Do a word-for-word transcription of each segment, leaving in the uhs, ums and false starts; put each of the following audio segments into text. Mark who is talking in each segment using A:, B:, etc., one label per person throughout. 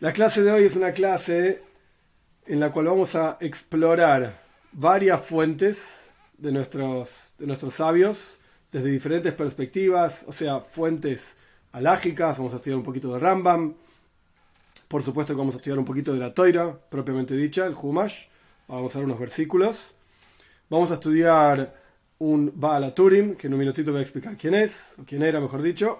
A: La clase de hoy es una clase en la cual vamos a explorar varias fuentes de nuestros, de nuestros sabios desde diferentes perspectivas, o sea, fuentes halágicas. Vamos a estudiar un poquito de Rambam, por supuesto que vamos a estudiar un poquito de la Toira, propiamente dicha, el Humash. Vamos a ver unos versículos. Vamos a estudiar un Baal HaTurim, que en un minutito voy a explicar quién es, o quién era, mejor dicho.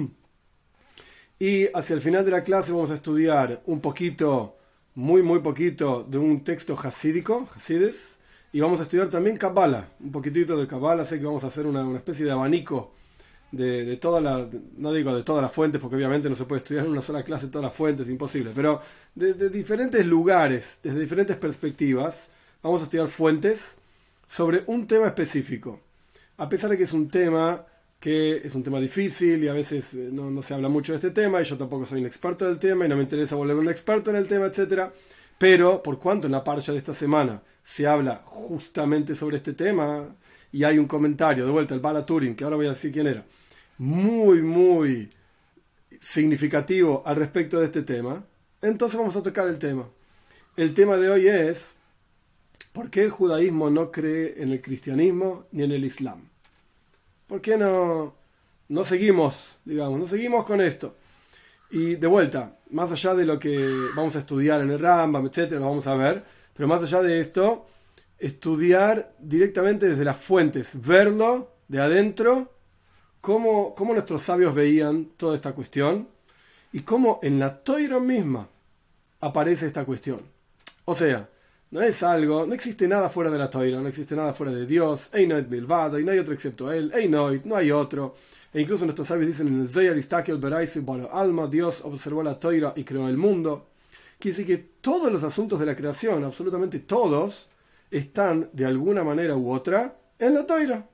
A: Y hacia el final de la clase vamos a estudiar un poquito, muy muy poquito, de un texto hasídico, Hasides, y vamos a estudiar también Kabbalah, un poquitito de Kabbalah. Sé que vamos a hacer una, una especie de abanico de, de todas las, no digo de todas las fuentes, porque obviamente no se puede estudiar en una sola clase todas las fuentes, es imposible, pero de, de diferentes lugares, desde diferentes perspectivas, vamos a estudiar fuentes sobre un tema específico. A pesar de que es un tema que es un tema difícil y a veces no, no se habla mucho de este tema, y yo tampoco soy un experto del tema y no me interesa volverme un experto en el tema, etcétera. Pero por cuanto en la parsha de esta semana se habla justamente sobre este tema y hay un comentario, de vuelta el Baal HaTurim, que ahora voy a decir quién era, muy muy significativo al respecto de este tema, entonces vamos a tocar el tema. El tema de hoy es: ¿por qué el judaísmo no cree en el cristianismo ni en el islam? ¿Por qué no, no seguimos, digamos, no seguimos con esto? Y de vuelta, más allá de lo que vamos a estudiar en el Rambam, etcétera, lo vamos a ver, pero más allá de esto, estudiar directamente desde las fuentes, verlo de adentro, cómo, cómo nuestros sabios veían toda esta cuestión y cómo en la Toira misma aparece esta cuestión. O sea, no es algo, no existe nada fuera de la Toira, no existe nada fuera de Dios, Einoit Milvado, y no hay otro excepto Él, Einoit, no hay otro. E incluso nuestros sabios dicen en el Zohar, Istakel Beraisi Baro Alma, Dios observó la Toira y creó el mundo. Quiere decir que todos los asuntos de la creación, absolutamente todos, están de alguna manera u otra en la Toira.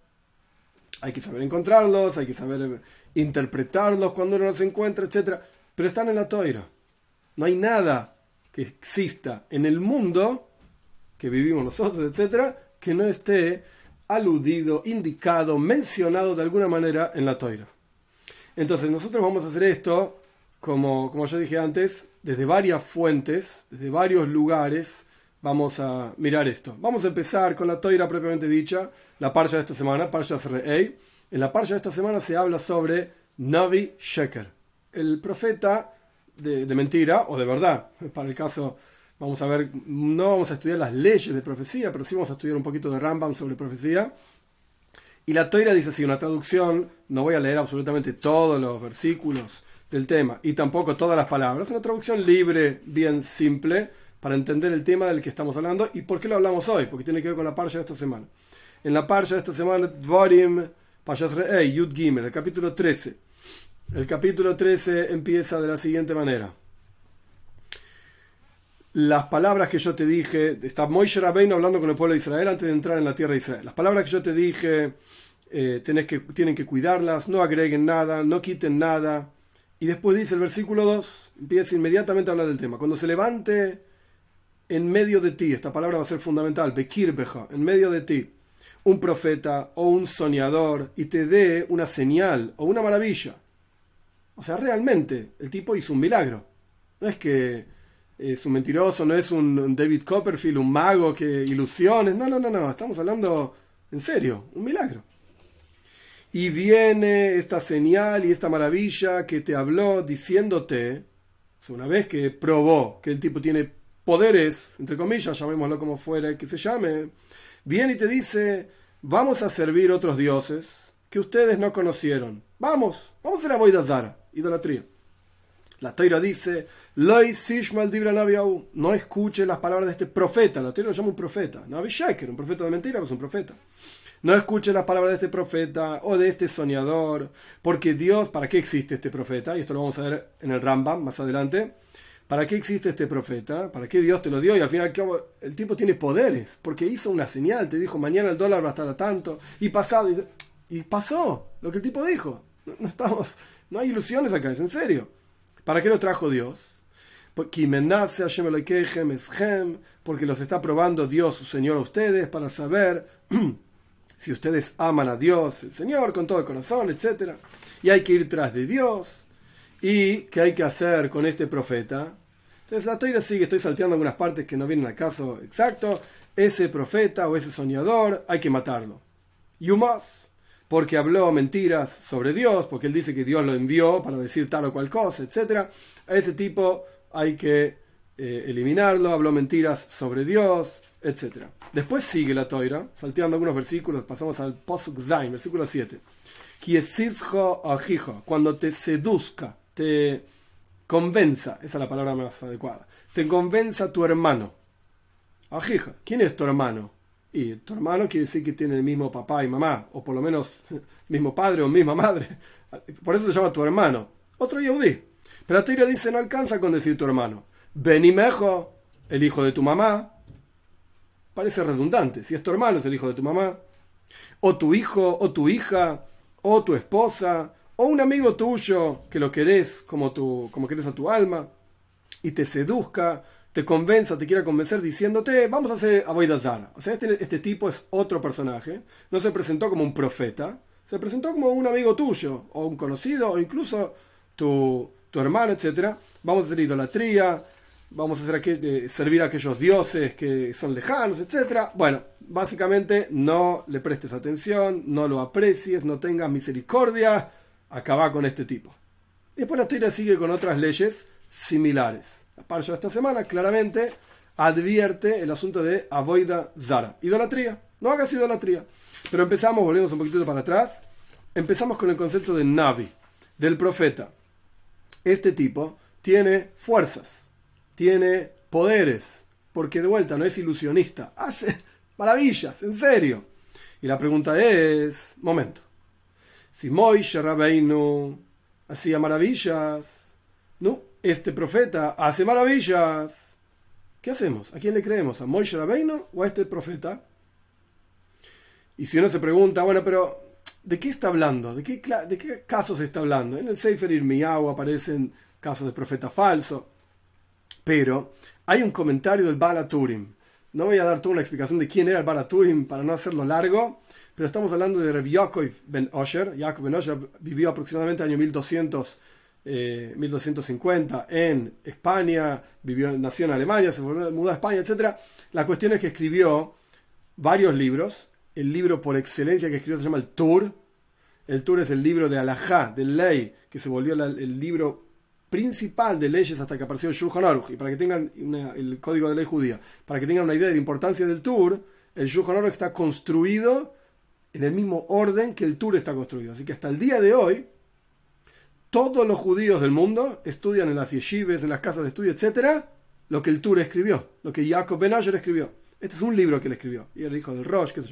A: Hay que saber encontrarlos, hay que saber interpretarlos cuando uno los encuentra, etcétera. Pero están en la Toira. No hay nada que exista en el mundo que vivimos nosotros, etcétera, que no esté aludido, indicado, mencionado de alguna manera en la Toira. Entonces nosotros vamos a hacer esto, como, como yo dije antes, desde varias fuentes, desde varios lugares, vamos a mirar esto. Vamos a empezar con la Toira propiamente dicha, la parsha de esta semana, Parshas Re'ei. En la parsha de esta semana se habla sobre Navi Sheker, el profeta de, de mentira o de verdad, para el caso. Vamos a ver, no vamos a estudiar las leyes de profecía, pero sí vamos a estudiar un poquito de Rambam sobre profecía. Y la Toira dice así, una traducción, no voy a leer absolutamente todos los versículos del tema, y tampoco todas las palabras, una traducción libre, bien simple, para entender el tema del que estamos hablando. ¿Y por qué lo hablamos hoy? Porque tiene que ver con la parsha de esta semana. En la parsha de esta semana, Dvarim, Parshas Re'ei, Yud Gimel, el capítulo trece. El capítulo trece empieza de la siguiente manera. Las palabras que yo te dije, está Moishe Rabbeinu hablando con el pueblo de Israel antes de entrar en la tierra de Israel. Las palabras que yo te dije, eh, tenés que, tienen que cuidarlas, no agreguen nada, no quiten nada. Y después dice el versículo dos, empieza inmediatamente a hablar del tema. Cuando se levante en medio de ti, esta palabra va a ser fundamental, Bekirbeja, en medio de ti, un profeta o un soñador y te dé una señal o una maravilla. O sea, realmente, el tipo hizo un milagro. No es que es un mentiroso, no es un David Copperfield, un mago que ilusiones. No, no, no, no. Estamos hablando en serio, un milagro. Y viene esta señal y esta maravilla que te habló diciéndote, o sea, una vez que probó que el tipo tiene poderes, entre comillas, llamémoslo como fuera que se llame, viene y te dice: vamos a servir otros dioses que ustedes no conocieron. Vamos, vamos a hacer Avodah Zara, idolatría. La Toira dice: Loi Sishmal Dibra Naviau, no escuche las palabras de este profeta. La Toira lo llama un profeta. Navi Sheker, un profeta de mentira, pues un profeta. No escuche las palabras de este profeta o de este soñador, porque Dios, ¿para qué existe este profeta? Y esto lo vamos a ver en el Rambam más adelante. ¿Para qué existe este profeta? ¿Para qué Dios te lo dio? Y al final el tipo tiene poderes, porque hizo una señal, te dijo: mañana el dólar va a estar a tanto, y pasado, y, y pasó lo que el tipo dijo. No, no estamos, no hay ilusiones acá, es en serio. ¿Para qué lo trajo Dios? Porque los está probando Dios, su Señor, a ustedes, para saber si ustedes aman a Dios, el Señor, con todo el corazón, etcétera. Y hay que ir tras de Dios. ¿Y qué hay que hacer con este profeta? Entonces la Torá sigue, estoy salteando algunas partes que no vienen al caso exacto. Ese profeta o ese soñador hay que matarlo. You must. Porque habló mentiras sobre Dios, porque él dice que Dios lo envió para decir tal o cual cosa, etcétera. A ese tipo hay que eh, eliminarlo, habló mentiras sobre Dios, etcétera. Después sigue la Torá, salteando algunos versículos, pasamos al Posuk Zain, versículo siete. Cuando te seduzca, te convenza, esa es la palabra más adecuada, te convenza tu hermano. Ajija, ¿quién es tu hermano? Y tu hermano quiere decir que tiene el mismo papá y mamá, o por lo menos mismo padre o misma madre. Por eso se llama tu hermano. Otro yehudí. Pero la Torá dice, no alcanza con decir tu hermano. Benimejo, el hijo de tu mamá. Parece redundante. Si es tu hermano, es el hijo de tu mamá. O tu hijo, o tu hija, o tu esposa, o un amigo tuyo que lo querés como, tu, como querés a tu alma, y te seduzca, te convenza, te quiera convencer diciéndote, vamos a hacer Avodah Zara. O sea, este, este tipo es otro personaje. No se presentó como un profeta, se presentó como un amigo tuyo, o un conocido, o incluso tu, tu hermano, etcétera. Vamos a hacer idolatría, vamos a hacer aquel, eh, servir a aquellos dioses que son lejanos, etcétera. Bueno, básicamente no le prestes atención, no lo aprecies, no tengas misericordia, acaba con este tipo. Y después la Torá sigue con otras leyes similares. La parsha de esta semana claramente advierte el asunto de Avodah Zara, idolatría. No hagas idolatría. Pero empezamos, volvemos un poquito para atrás, empezamos con el concepto de Navi, del profeta. Este tipo tiene fuerzas, tiene poderes, porque de vuelta no es ilusionista, hace maravillas, en serio. Y la pregunta es, momento, si Moishe Rabbeinu hacía maravillas, ¿no? Este profeta hace maravillas. ¿Qué hacemos? ¿A quién le creemos? ¿A Moishe Rabbeinu o a este profeta? Y si uno se pregunta, bueno, pero ¿de qué está hablando? ¿De qué, de qué casos está hablando? En el Sefer Irmiyahu aparecen casos de profeta falso. Pero hay un comentario del Baal HaTurim. No voy a dar toda una explicación de quién era el Baal HaTurim para no hacerlo largo, pero estamos hablando de Rabbi Yaakov ben Osher. Yaakov ben Osher vivió aproximadamente el año mil doscientos, eh, mil doscientos cincuenta en España, vivió, nació en Alemania, se mudó a España, etcétera. La cuestión es que escribió varios libros. El libro por excelencia que escribió se llama el Tur. El Tur es el libro de Alajá, de ley, que se volvió la, el libro principal de leyes hasta que apareció el Shulchan Aruch. Y para que tengan una, el código de ley judía, para que tengan una idea de la importancia del Tur, el Shulchan Aruch está construido en el mismo orden que el Tur está construido. Así que hasta el día de hoy, todos los judíos del mundo estudian en las yeshivas, en las casas de estudio, etcétera, lo que el Tur escribió, lo que Yaakov ben Osher escribió. Este es un libro que él escribió, y era hijo del Rosh, qué sé yo.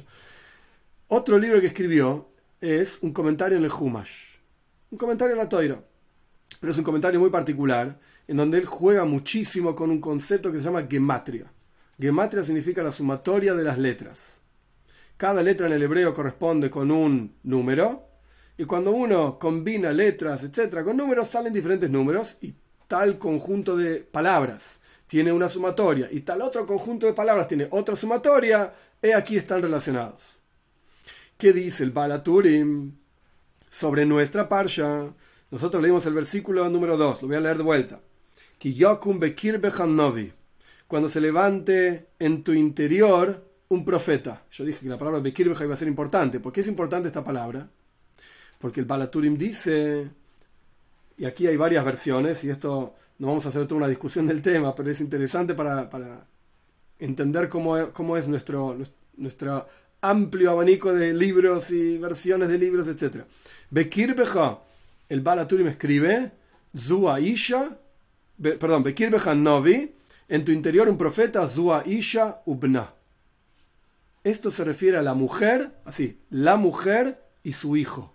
A: Otro libro que escribió es un comentario en el Humash, un comentario en la Torá, pero es un comentario muy particular, en donde él juega muchísimo con un concepto que se llama gematria. Gematria significa la sumatoria de las letras. Cada letra en el hebreo corresponde con un número, y cuando uno combina letras, etcétera, con números, salen diferentes números, y tal conjunto de palabras tiene una sumatoria, y tal otro conjunto de palabras tiene otra sumatoria, y aquí están relacionados. ¿Qué dice el Baal HaTurim sobre nuestra parsha? Nosotros leímos el versículo número dos, lo voy a leer de vuelta. Ki yokum bekir bechannovi, cuando se levante en tu interior un profeta. Yo dije que la palabra bekir becha iba a ser importante. ¿Por qué es importante esta palabra? Porque el Baal HaTurim dice, y aquí hay varias versiones, y esto no vamos a hacer toda una discusión del tema, pero es interesante para, para entender cómo, cómo es nuestro, nuestro amplio abanico de libros y versiones de libros, etcétera. Bekir becha, el Baal HaTurim escribe, Zua Isha, be, perdón, Bekir becha Novi, en tu interior un profeta, Zua Isha Ubna. Esto se refiere a la mujer, así, la mujer y su hijo.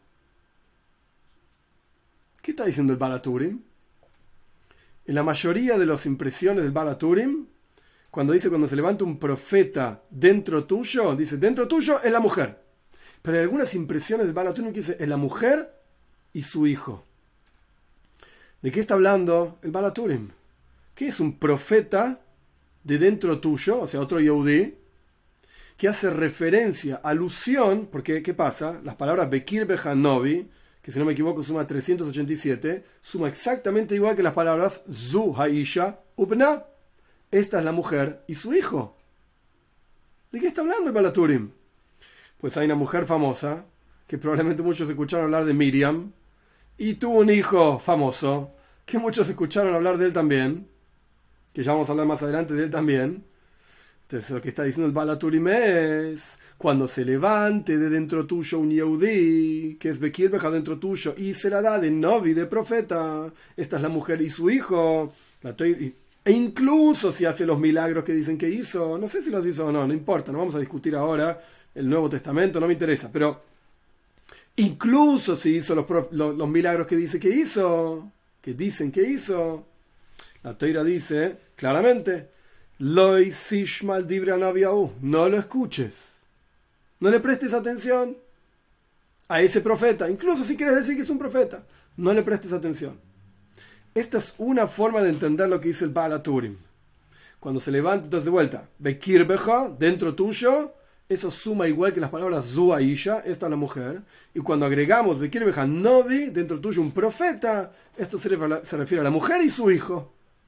A: ¿Qué está diciendo el Baal HaTurim? En la mayoría de las impresiones del Baal HaTurim, cuando dice cuando se levanta un profeta dentro tuyo, dice dentro tuyo es la mujer. Pero hay algunas impresiones del Baal HaTurim que dice es la mujer y su hijo. ¿De qué está hablando el Baal HaTurim? ¿Qué es un profeta de dentro tuyo, o sea, otro Yehudí, que hace referencia, alusión, porque ¿qué pasa? Las palabras Bekir becha Novi, que si no me equivoco suma trescientos ochenta y siete, suma exactamente igual que las palabras Zu Haisha, ubna. Esta es la mujer y su hijo. ¿De qué está hablando el Balaturim? Pues hay una mujer famosa, que probablemente muchos escucharon hablar de Miriam, y tuvo un hijo famoso, que muchos escucharon hablar de él también, que ya vamos a hablar más adelante de él también. Entonces lo que está diciendo el Balaturim es: cuando se levante de dentro tuyo un Yehudí, que es Bekir Beja dentro tuyo, y se la da de novi, de profeta, esta es la mujer y su hijo, la toira, e incluso si hace los milagros que dicen que hizo, no sé si los hizo o no, no importa, no vamos a discutir ahora el Nuevo Testamento, no me interesa, pero incluso si hizo los, los, los milagros que dice que hizo, que dicen que hizo, la toira dice claramente: Loi sishmal dibra naviau, no lo escuches, no le prestes atención a ese profeta, incluso si quieres decir que es un profeta, no le prestes atención. Esta es una forma de entender lo que dice el Balaturim. Cuando se levanta, entonces de vuelta, Bekir Beja, dentro tuyo, eso suma igual que las palabras Zuaisha, esta es la mujer, y cuando agregamos Bekir Beja Novi, dentro tuyo un profeta, esto se refiere a la mujer y su hijo.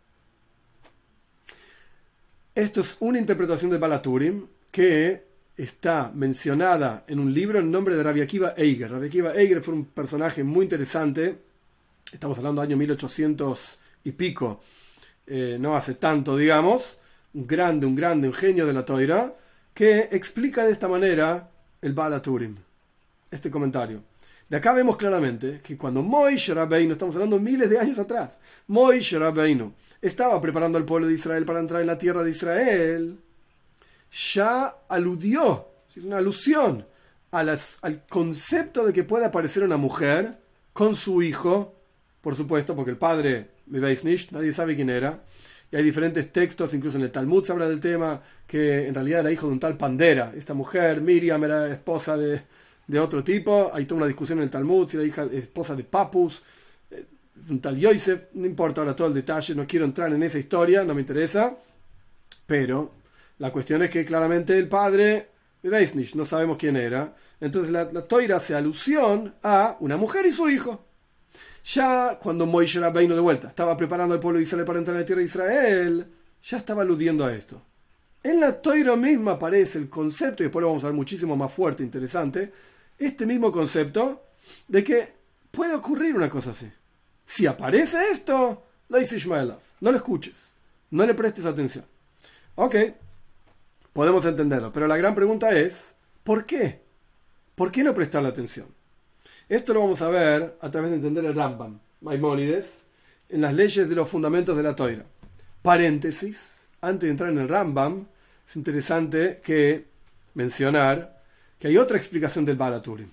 A: Esto es una interpretación del Balaturim que está mencionada en un libro en nombre de Rabbi Akiva Eiger. Rabbi Akiva Eiger fue un personaje muy interesante. Estamos hablando del año mil ochocientos y pico, eh, no hace tanto, digamos, un grande, un grande, un genio de la Toira, que explica de esta manera el Balaturim, este comentario. De acá vemos claramente que cuando Moishe Rabbeinu, estamos hablando miles de años atrás, Moishe Rabbeinu estaba preparando al pueblo de Israel para entrar en la tierra de Israel, ya aludió, es una alusión, a las, al concepto de que puede aparecer una mujer con su hijo. Por supuesto, porque el padre, nadie sabe quién era. Y hay diferentes textos, incluso en el Talmud se habla del tema, que en realidad era hijo de un tal Pandera. Esta mujer, Miriam, era esposa de, de otro tipo. Hay toda una discusión en el Talmud, si era hija, esposa de Papus, un tal Yosef. No importa ahora todo el detalle, no quiero entrar en esa historia, no me interesa. Pero la cuestión es que claramente el padre, no sabemos quién era. Entonces la, la Toira hace alusión a una mujer y su hijo. Ya cuando Moishe Rabbeinu de vuelta estaba preparando al pueblo de Israel para entrar en la tierra de Israel, ya estaba aludiendo a esto. En la Toira misma aparece el concepto, y después lo vamos a ver muchísimo más fuerte, interesante, este mismo concepto de que puede ocurrir una cosa así. Si aparece esto, lo dice Ishmael, no lo escuches, no le prestes atención. Ok, podemos entenderlo, pero la gran pregunta es, ¿por qué? ¿Por qué no prestarle atención? Esto lo vamos a ver a través de entender el Rambam, Maimónides, en las leyes de los fundamentos de la Toira. Paréntesis, antes de entrar en el Rambam, es interesante que mencionar que hay otra explicación del Balaturim.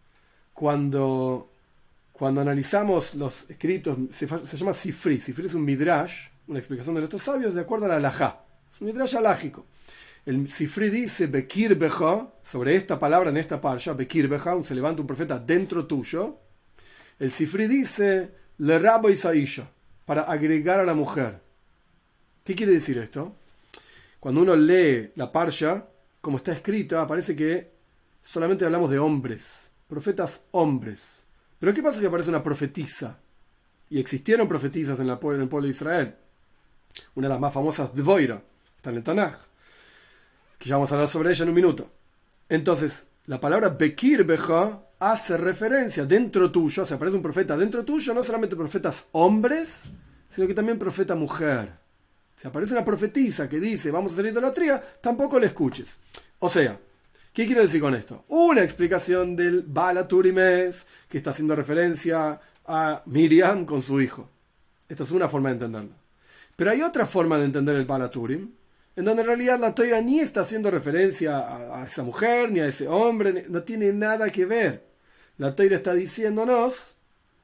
A: Cuando, cuando analizamos los escritos, se, se llama Sifri. Sifri es un midrash, una explicación de nuestros sabios de acuerdo a la halajá. Es un midrash halágico. El Sifri dice, Bekir Beja, sobre esta palabra en esta parsha, Bekir Beja, se levanta un profeta dentro tuyo. El Sifri dice, Le Rabo Isaísha, para agregar a la mujer. ¿Qué quiere decir esto? Cuando uno lee la parsha, como está escrita, parece que solamente hablamos de hombres, profetas hombres. Pero ¿qué pasa si aparece una profetisa? Y existieron profetisas en, la, en el pueblo de Israel. Una de las más famosas, Dvoira, está en el Tanaj, que ya vamos a hablar sobre ella en un minuto. Entonces, la palabra Bekir Beja hace referencia dentro tuyo, o sea, aparece un profeta dentro tuyo, no solamente profetas hombres, sino que también profeta mujer. Si aparece una profetisa que dice, vamos a hacer idolatría, tampoco le escuches. O sea, ¿qué quiero decir con esto? Una explicación del Balaturim es que está haciendo referencia a Miriam con su hijo. Esto es una forma de entenderlo. Pero hay otra forma de entender el Balaturim, en donde en realidad la Toira ni está haciendo referencia a, a esa mujer, ni a ese hombre, no tiene nada que ver. La Toira está diciéndonos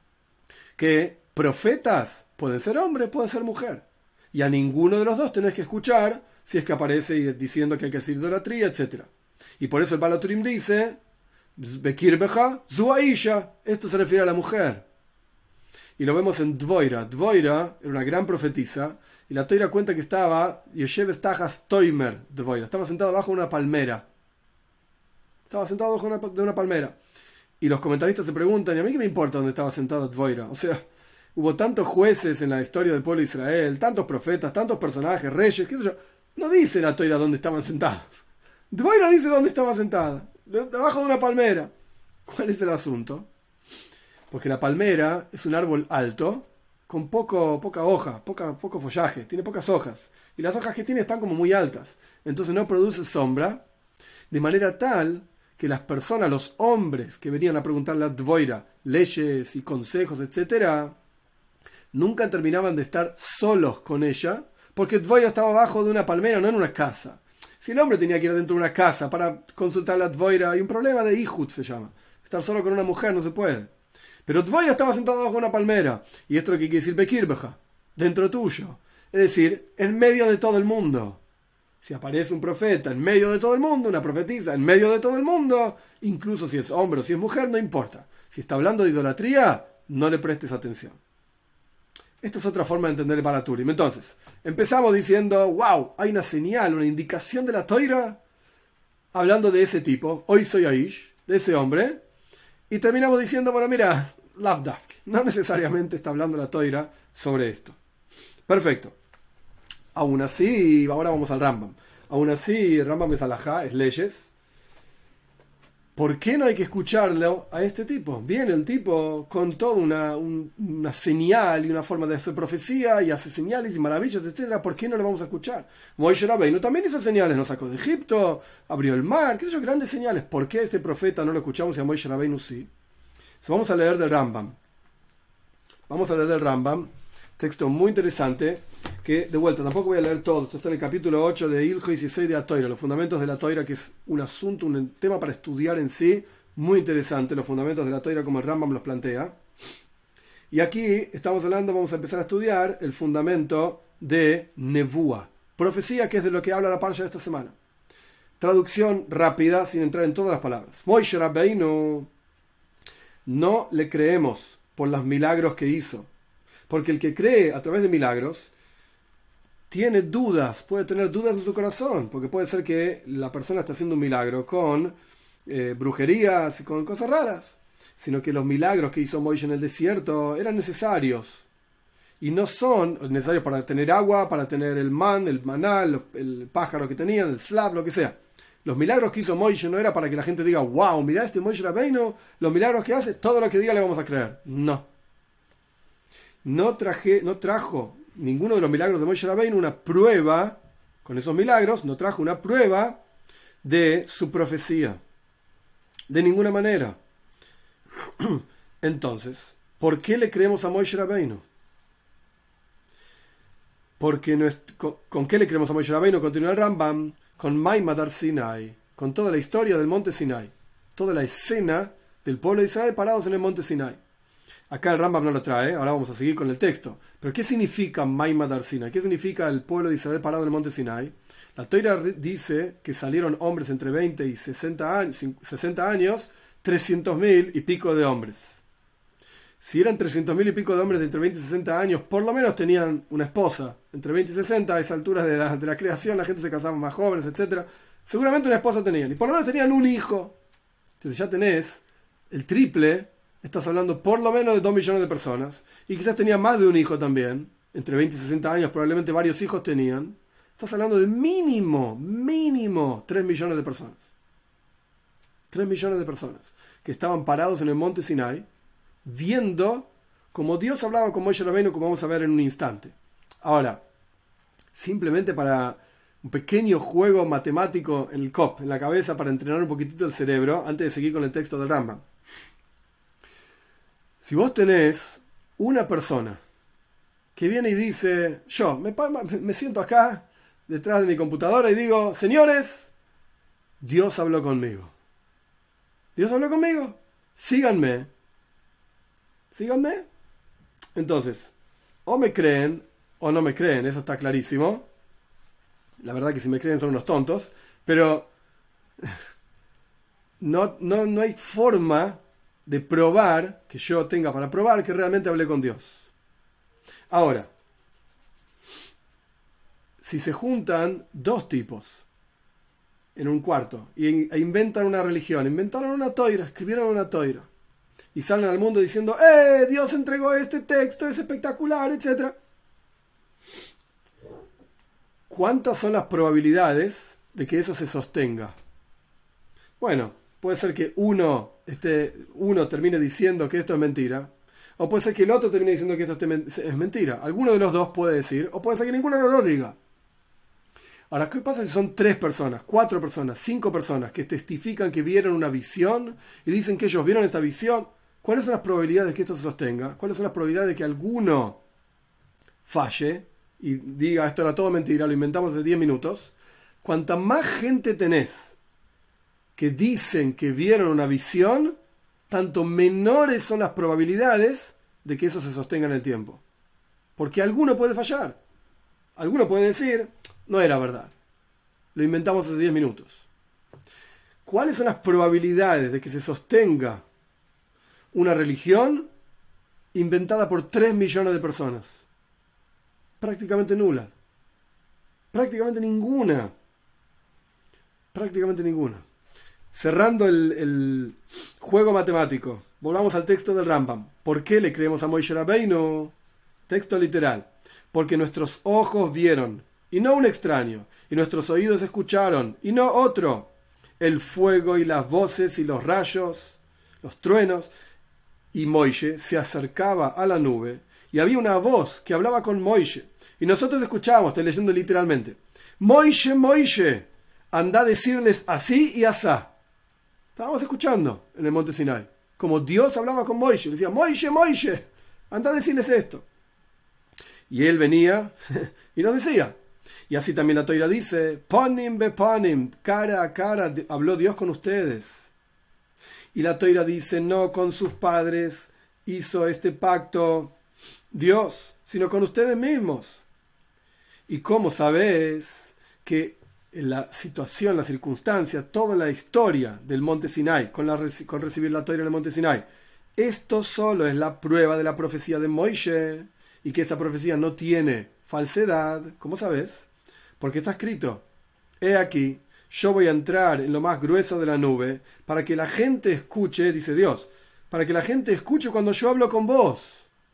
A: que profetas pueden ser hombres, pueden ser mujer. Y a ninguno de los dos tenés que escuchar si es que aparece diciendo que hay que hacer idolatría, etcétera. Y por eso el Balaturim dice, Bekir Beja, Zuaisha, esto se refiere a la mujer. Y lo vemos en Dvoira. Dvoira era una gran profetisa, y la Toira cuenta que estaba, Yeshev Estajas Toimer Dvoira, estaba sentado bajo una palmera. Estaba sentado bajo una, de una palmera. Y los comentaristas se preguntan, ¿y a mí qué me importa dónde estaba sentado Dvoira? O sea, hubo tantos jueces en la historia del pueblo de Israel, tantos profetas, tantos personajes, reyes, qué sé yo. No dice la Toira dónde estaban sentados. Dvoira dice dónde estaba sentada, debajo de una palmera. ¿Cuál es el asunto? Porque la palmera es un árbol alto, con poco, poca hoja, poca, poco follaje, tiene pocas hojas. Y las hojas que tiene están como muy altas. Entonces no produce sombra, de manera tal que las personas, los hombres que venían a preguntarle a Dvoira leyes y consejos, etcétera, nunca terminaban de estar solos con ella, porque Dvoira estaba abajo de una palmera, no en una casa. Si el hombre tenía que ir dentro de una casa para consultar a Dvoira, hay un problema de Ihud, se llama. Estar solo con una mujer no se puede. Pero Dvoira estaba sentado bajo una palmera, y esto es lo que quiere decir Bekirbeja, dentro tuyo. Es decir, en medio de todo el mundo. Si aparece un profeta en medio de todo el mundo, una profetisa en medio de todo el mundo, incluso si es hombre o si es mujer, no importa. Si está hablando de idolatría, no le prestes atención. Esta es otra forma de entender el Baraturim. Entonces, empezamos diciendo, wow, hay una señal, una indicación de la Toira, hablando de ese tipo, hoy soy Aish, de ese hombre, y terminamos diciendo, bueno, mira, Lavdavk, no necesariamente está hablando la Toira sobre esto. Perfecto. Aún así, ahora vamos al Rambam. Aún así, Rambam es alajá, es leyes. ¿Por qué no hay que escucharlo a este tipo? Viene el tipo con toda una, un, una señal y una forma de hacer profecía y hace señales y maravillas, etcétera. ¿Por qué no le vamos a escuchar? Moishe Rabbeinu también hizo señales, nos sacó de Egipto, abrió el mar, qué sé yo, grandes señales. ¿Por qué a este profeta no lo escuchamos y a Moishe Rabbeinu sí? Entonces, vamos a leer del Rambam. Vamos a leer del Rambam. Texto muy interesante, que de vuelta, tampoco voy a leer todo, esto está en el capítulo ocho de Iljo dieciséis de la Toira, los fundamentos de la Toira, que es un asunto, un tema para estudiar en sí, muy interesante, los fundamentos de la Toira como el Rambam los plantea. Y aquí estamos hablando, vamos a empezar a estudiar el fundamento de Nevúa, profecía, que es de lo que habla la parsha de esta semana. Traducción rápida, sin entrar en todas las palabras. Moishe Rabbeinu, no le creemos por los milagros que hizo. Porque el que cree a través de milagros tiene dudas, puede tener dudas en su corazón, porque puede ser que la persona está haciendo un milagro con eh, brujerías y con cosas raras, sino que los milagros que hizo Moisés en el desierto eran necesarios y no son necesarios para tener agua, para tener el man, el maná, el, el pájaro que tenían, el slav, lo que sea. Los milagros que hizo Moisés no era para que la gente diga, wow, mira este Moisés Rabbeinu, los milagros que hace, todo lo que diga le vamos a creer. No. No, traje, no trajo ninguno de los milagros de Moisés Rabbeinu una prueba, con esos milagros, no trajo una prueba de su profecía. De ninguna manera. Entonces, ¿por qué le creemos a Moisés Rabbeinu? Porque no es, con, ¿con qué le creemos a Moisés Rabbeinu? Continúa el Rambam, con Maimad Ar Sinai, con toda la historia del monte Sinai, toda la escena del pueblo de Israel parados en el monte Sinai. Acá el Rambam no lo trae, ahora vamos a seguir con el texto. Pero ¿qué significa Maimad Ar Sinai? ¿Qué significa el pueblo de Israel parado en el monte Sinai? La Torá dice que salieron hombres entre veinte y sesenta años, sesenta años, trescientos mil y pico de hombres. Si eran trescientos mil y pico de hombres de entre veinte y sesenta años, por lo menos tenían una esposa. Entre veinte y sesenta, a esa altura de la, de la creación, la gente se casaba más jóvenes, etcétera. Seguramente una esposa tenían. Y por lo menos tenían un hijo. Entonces ya tenés el triple. Estás hablando por lo menos de dos millones de personas. Y quizás tenía más de un hijo también. Entre veinte y sesenta años probablemente varios hijos tenían. Estás hablando de mínimo, mínimo tres millones de personas. tres millones de personas que estaban parados en el monte Sinai, viendo como Dios hablaba con Moisés Rabbeinu, como vamos a ver en un instante. Ahora, simplemente para un pequeño juego matemático en el cop, en la cabeza, para entrenar un poquitito el cerebro, antes de seguir con el texto del Rambam. Si vos tenés una persona que viene y dice, yo me, me siento acá detrás de mi computadora y digo, señores, Dios habló conmigo. Dios habló conmigo. Síganme. Síganme. Entonces, o me creen o no me creen, eso está clarísimo. La verdad que si me creen son unos tontos, pero no, no, no hay forma de probar, que yo tenga para probar que realmente hablé con Dios. Ahora, si se juntan dos tipos en un cuarto e inventan una religión, inventaron una toira, escribieron una toira, y salen al mundo diciendo, ¡eh! Dios entregó este texto, es espectacular, etcétera. ¿Cuántas son las probabilidades de que eso se sostenga? Bueno, puede ser que uno, este, uno termine diciendo que esto es mentira, o puede ser que el otro termine diciendo que esto es mentira. Alguno de los dos puede decir, o puede ser que ninguno de los dos diga. Ahora, ¿qué pasa si son tres personas, cuatro personas, cinco personas que testifican que vieron una visión y dicen que ellos vieron esta visión? ¿Cuáles son las probabilidades de que esto se sostenga? ¿Cuáles son las probabilidades de que alguno falle y diga esto era todo mentira, lo inventamos de diez minutos? Cuanta más gente tenés que dicen que vieron una visión, tanto menores son las probabilidades de que eso se sostenga en el tiempo. Porque alguno puede fallar. Alguno puede decir, no era verdad, lo inventamos hace diez minutos. ¿Cuáles son las probabilidades de que se sostenga una religión inventada por tres millones de personas? Prácticamente nulas. Prácticamente ninguna. Prácticamente ninguna. Cerrando el, el juego matemático, volvamos al texto del Rambam. ¿Por qué le creemos a Moshe Rabbeinu? Texto literal. Porque nuestros ojos vieron, y no un extraño, y nuestros oídos escucharon, y no otro, el fuego y las voces y los rayos, los truenos, y Moshe se acercaba a la nube, y había una voz que hablaba con Moshe, y nosotros escuchábamos, estoy leyendo literalmente, Moshe, Moshe, anda a decirles así y asá. Estábamos escuchando en el monte Sinai, como Dios hablaba con Moshe, le decía, Moshe, Moshe, anda a decirles esto. Y él venía y nos decía. Y así también la Toira dice, Ponim be ponim, cara a cara, habló Dios con ustedes. Y la Toira dice, no con sus padres hizo este pacto Dios, sino con ustedes mismos. ¿Y cómo sabes que la situación, la circunstancia, toda la historia del monte Sinai, con, la, con recibir la Toira en el monte Sinai, esto solo es la prueba de la profecía de Moshe? Y que esa profecía no tiene falsedad, ¿cómo sabes? Porque está escrito, he aquí, yo voy a entrar en lo más grueso de la nube, para que la gente escuche, dice Dios, para que la gente escuche cuando yo hablo con vos,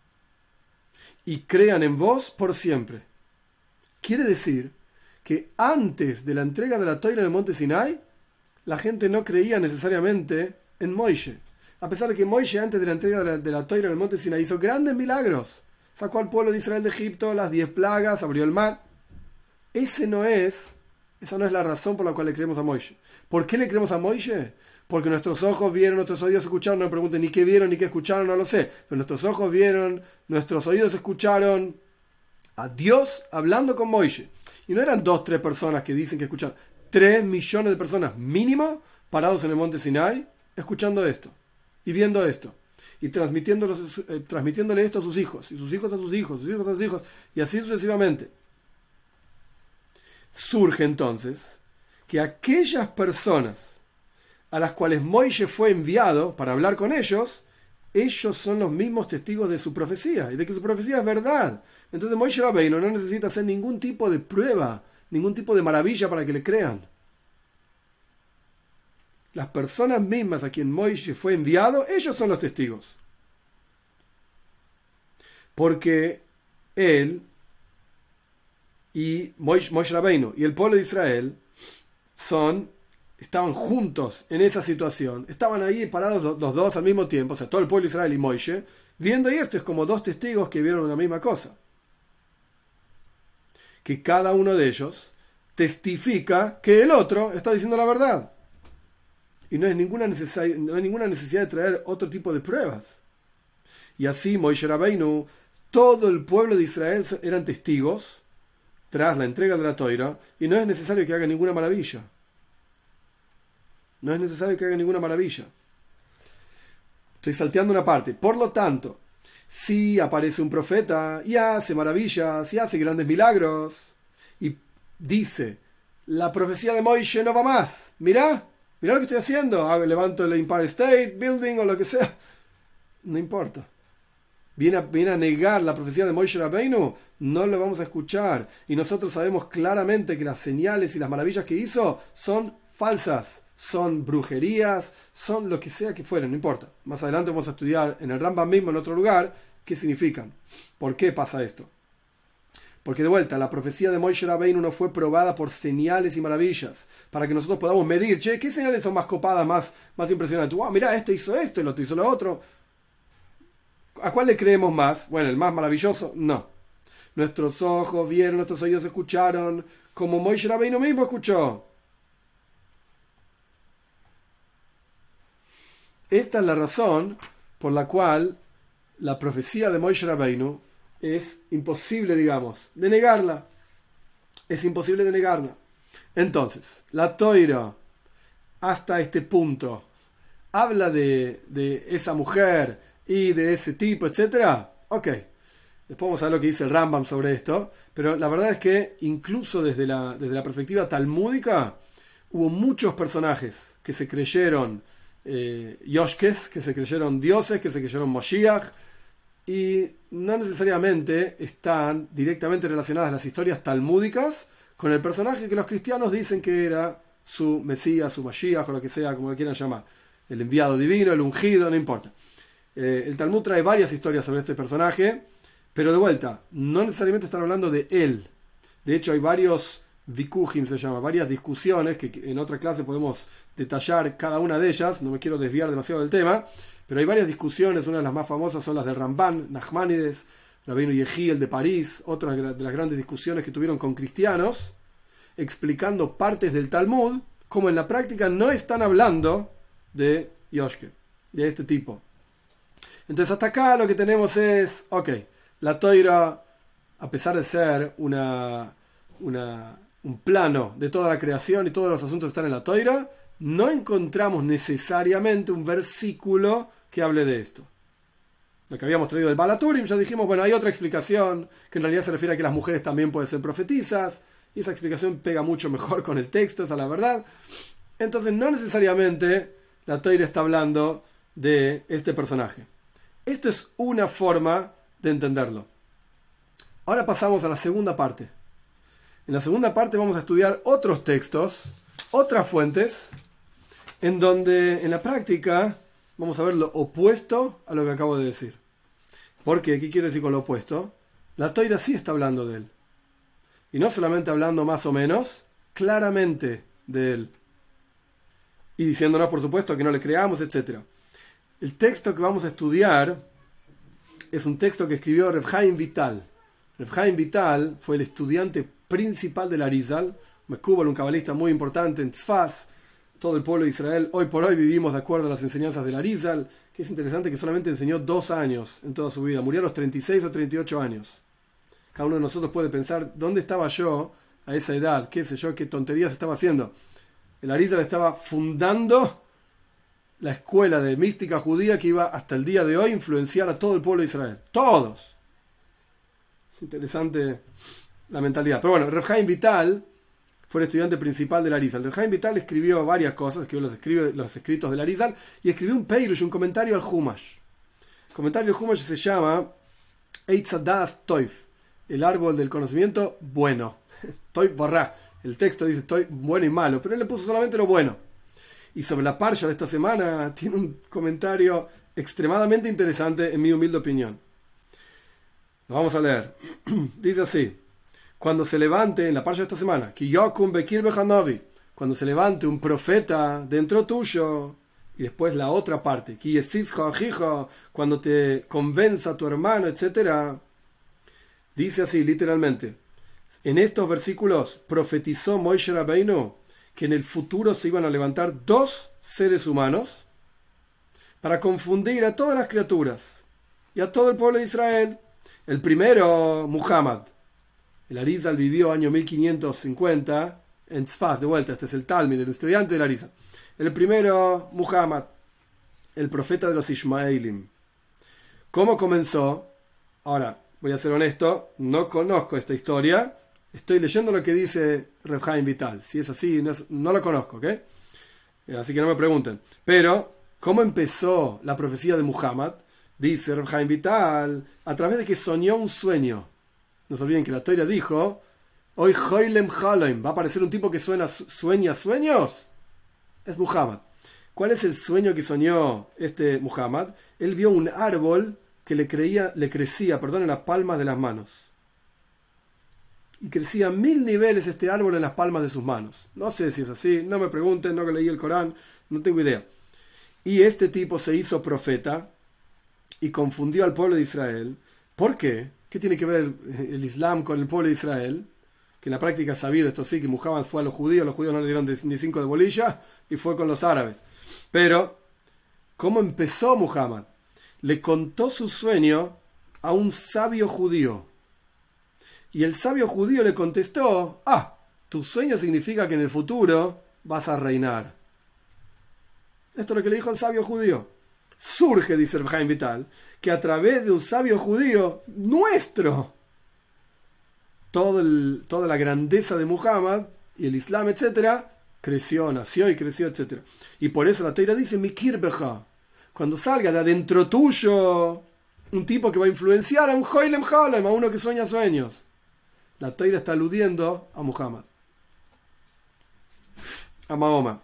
A: y crean en vos por siempre. Quiere decir que antes de la entrega de la Toira en el monte Sinai, la gente no creía necesariamente en Moshe. A pesar de que Moshe antes de la entrega de la, de la Toira en el monte Sinai hizo grandes milagros. Sacó al pueblo de Israel de Egipto, las diez plagas, abrió el mar. Ese no es, esa no es la razón por la cual le creemos a Moshe. ¿Por qué le creemos a Moshe? Porque nuestros ojos vieron, nuestros oídos escucharon, no me pregunten ni qué vieron ni qué escucharon, no lo sé. Pero nuestros ojos vieron, nuestros oídos escucharon a Dios hablando con Moshe. Y no eran dos, tres personas que dicen que escucharon. Tres millones de personas mínimo parados en el monte Sinai, escuchando esto y viendo esto. Y transmitiéndole, eh, transmitiéndole esto a sus hijos, y sus hijos a sus hijos, sus hijos a sus hijos, y así sucesivamente. Surge entonces que aquellas personas a las cuales Moshe fue enviado para hablar con ellos, ellos son los mismos testigos de su profecía, y de que su profecía es verdad. Entonces Moshe Rabbeinu no necesita hacer ningún tipo de prueba, ningún tipo de maravilla para que le crean. Las personas mismas a quien Moshe fue enviado, ellos son los testigos. Porque él y Moshe, Moshe Rabbeinu y el pueblo de Israel son, estaban juntos en esa situación. Estaban ahí parados los, los dos al mismo tiempo, o sea, todo el pueblo de Israel y Moshe, viendo, y esto es como dos testigos que vieron la misma cosa. Que cada uno de ellos testifica que el otro está diciendo la verdad. Y no hay ninguna necesidad, no hay ninguna necesidad de traer otro tipo de pruebas. Y así Moshe Rabbeinu, todo el pueblo de Israel eran testigos tras la entrega de la Toira, y no es necesario que haga ninguna maravilla. No es necesario que haga ninguna maravilla. Estoy salteando una parte. Por lo tanto, si aparece un profeta y hace maravillas y hace grandes milagros y dice, la profecía de Moshe no va más, mirá, mirá lo que estoy haciendo, levanto el Empire State Building o lo que sea, no importa. Viene a, viene a negar la profecía de Moshe Rabbeinu, no lo vamos a escuchar. Y nosotros sabemos claramente que las señales y las maravillas que hizo son falsas, son brujerías, son lo que sea que fuera, no importa. Más adelante vamos a estudiar en el Rambam mismo, en otro lugar, qué significan, por qué pasa esto. Porque de vuelta, la profecía de Moshe Rabbeinu no fue probada por señales y maravillas, para que nosotros podamos medir, che, ¿qué señales son más copadas, más, más impresionantes? Wow, mirá, este hizo esto, el otro hizo lo otro. ¿A cuál le creemos más? Bueno, el más maravilloso, no. Nuestros ojos vieron, nuestros oídos escucharon, como Moshe Rabbeinu mismo escuchó. Esta es la razón por la cual la profecía de Moshe Rabbeinu es imposible, digamos, de negarla. Es imposible de negarla. Entonces, la Toira, hasta este punto, habla de, de esa mujer y de ese tipo, etcétera. Ok. Después vamos a ver lo que dice el Rambam sobre esto. Pero la verdad es que, incluso desde la, desde la perspectiva talmúdica, hubo muchos personajes que se creyeron eh, yoshkes, que se creyeron dioses, que se creyeron Moshiach, y no necesariamente están directamente relacionadas las historias talmúdicas con el personaje que los cristianos dicen que era su Mesías, su Mashiach, o lo que sea, como lo quieran llamar. El enviado divino, el ungido, no importa. Eh, el Talmud trae varias historias sobre este personaje, pero de vuelta, no necesariamente están hablando de él. De hecho, hay varios vikujim, se llama, varias discusiones, que en otra clase podemos detallar cada una de ellas, no me quiero desviar demasiado del tema, pero hay varias discusiones. Una de las más famosas son las del Ramban, Nachmanides, Rabbeinu Yehiel de París, otra de las grandes discusiones que tuvieron con cristianos, explicando partes del Talmud, como en la práctica no están hablando de Yoshke, de este tipo. Entonces hasta acá lo que tenemos es, ok, la Toira, a pesar de ser una, una, un plano de toda la creación y todos los asuntos están en la Toira, no encontramos necesariamente un versículo que hable de esto. Lo que habíamos traído del Balaturim, ya dijimos, bueno, hay otra explicación, que en realidad se refiere a que las mujeres también pueden ser profetizas, y esa explicación pega mucho mejor con el texto, esa es la verdad. Entonces no necesariamente la Toira está hablando de este personaje. Esto es una forma de entenderlo. Ahora pasamos a la segunda parte. En la segunda parte vamos a estudiar otros textos, otras fuentes, en donde en la práctica vamos a ver lo opuesto a lo que acabo de decir. ¿Por qué? ¿Qué quiere decir con lo opuesto? La Toira sí está hablando de él. Y no solamente hablando más o menos, claramente de él. Y diciéndonos, por supuesto, que no le creamos, etcétera. El texto que vamos a estudiar es un texto que escribió Reb Chaim Vital. Reb Chaim Vital fue el estudiante principal del Arizal, Mekubal, un cabalista muy importante en Tzfaz. Todo el pueblo de Israel hoy por hoy vivimos de acuerdo a las enseñanzas del Arizal, que es interesante que solamente enseñó dos años en toda su vida. Murió a los treinta y seis o treinta y ocho años. Cada uno de nosotros puede pensar, ¿dónde estaba yo a esa edad? ¿Qué sé yo? ¿Qué tonterías estaba haciendo? El Arizal estaba fundando la escuela de mística judía que iba hasta el día de hoy a influenciar a todo el pueblo de Israel. ¡Todos! Interesante la mentalidad. Pero bueno, Reb Chaim Vital fue el estudiante principal del Arizal. Reb Chaim Vital escribió varias cosas, escribió los, escribe, los escritos del Arizal, y escribió un Peirush, un comentario al Humash. El comentario al Humash se llama Eitz Hadas Toif, el árbol del conocimiento bueno. Toif barra. El texto dice estoy bueno y malo, pero él le puso solamente lo bueno. Y sobre la parsha de esta semana tiene un comentario extremadamente interesante en mi humilde opinión. Lo vamos a leer. Dice así: cuando se levante, en la parsha de esta semana, Kiyokum Bekir Bechanovi, cuando se levante un profeta dentro tuyo, y después la otra parte, Kiyesizjo Ajijo, cuando te convenza tu hermano, etcétera. Dice así, literalmente: en estos versículos profetizó Moshe Rabbeinu que en el futuro se iban a levantar dos seres humanos para confundir a todas las criaturas y a todo el pueblo de Israel. El primero, Muhammad. El Arizal vivió año mil quinientos cincuenta en Tzfaz, de vuelta, este es el Talmud, el estudiante del Arizal. El primero, Muhammad, el profeta de los Ishmaelim. ¿Cómo comenzó? Ahora, voy a ser honesto, no conozco esta historia. Estoy leyendo lo que dice Reb Chaim Vital. Si es así, no, es, no lo conozco, ¿ok? Así que no me pregunten. Pero, ¿cómo empezó la profecía de Muhammad? Dice Reb Chaim Vital, a través de que soñó un sueño. No se olviden que la Toira dijo, hoy Hoylem Haloim, va a aparecer un tipo que suena, sueña sueños. es Muhammad. ¿Cuál es el sueño que soñó este Muhammad? Él vio un árbol que le, creía, le crecía perdón, en las palmas de las manos. Y crecía a mil niveles este árbol en las palmas de sus manos. No sé si es así, no me pregunten, no que leí el Corán, no tengo idea. Y este tipo se hizo profeta y confundió al pueblo de Israel. ¿Por qué? ¿Qué tiene que ver el Islam con el pueblo de Israel? Que en la práctica es sabido, esto sí, que Muhammad fue a los judíos, los judíos no le dieron ni cinco de bolilla y fue con los árabes. Pero, ¿cómo empezó Muhammad? Le contó su sueño a un sabio judío. Y el sabio judío le contestó, ah, tu sueño significa que en el futuro vas a reinar. Esto es lo que le dijo el sabio judío. Surge, dice el Haim Vital, que a través de un sabio judío nuestro, todo el, toda la grandeza de Muhammad y el Islam, etcétera, creció, nació y creció, etcétera. Y por eso la Teira dice, Mikir Beja, cuando salga de adentro tuyo un tipo que va a influenciar a un Hoylem Holem, a uno que sueña sueños. La Teira está aludiendo a Muhammad, a Mahoma.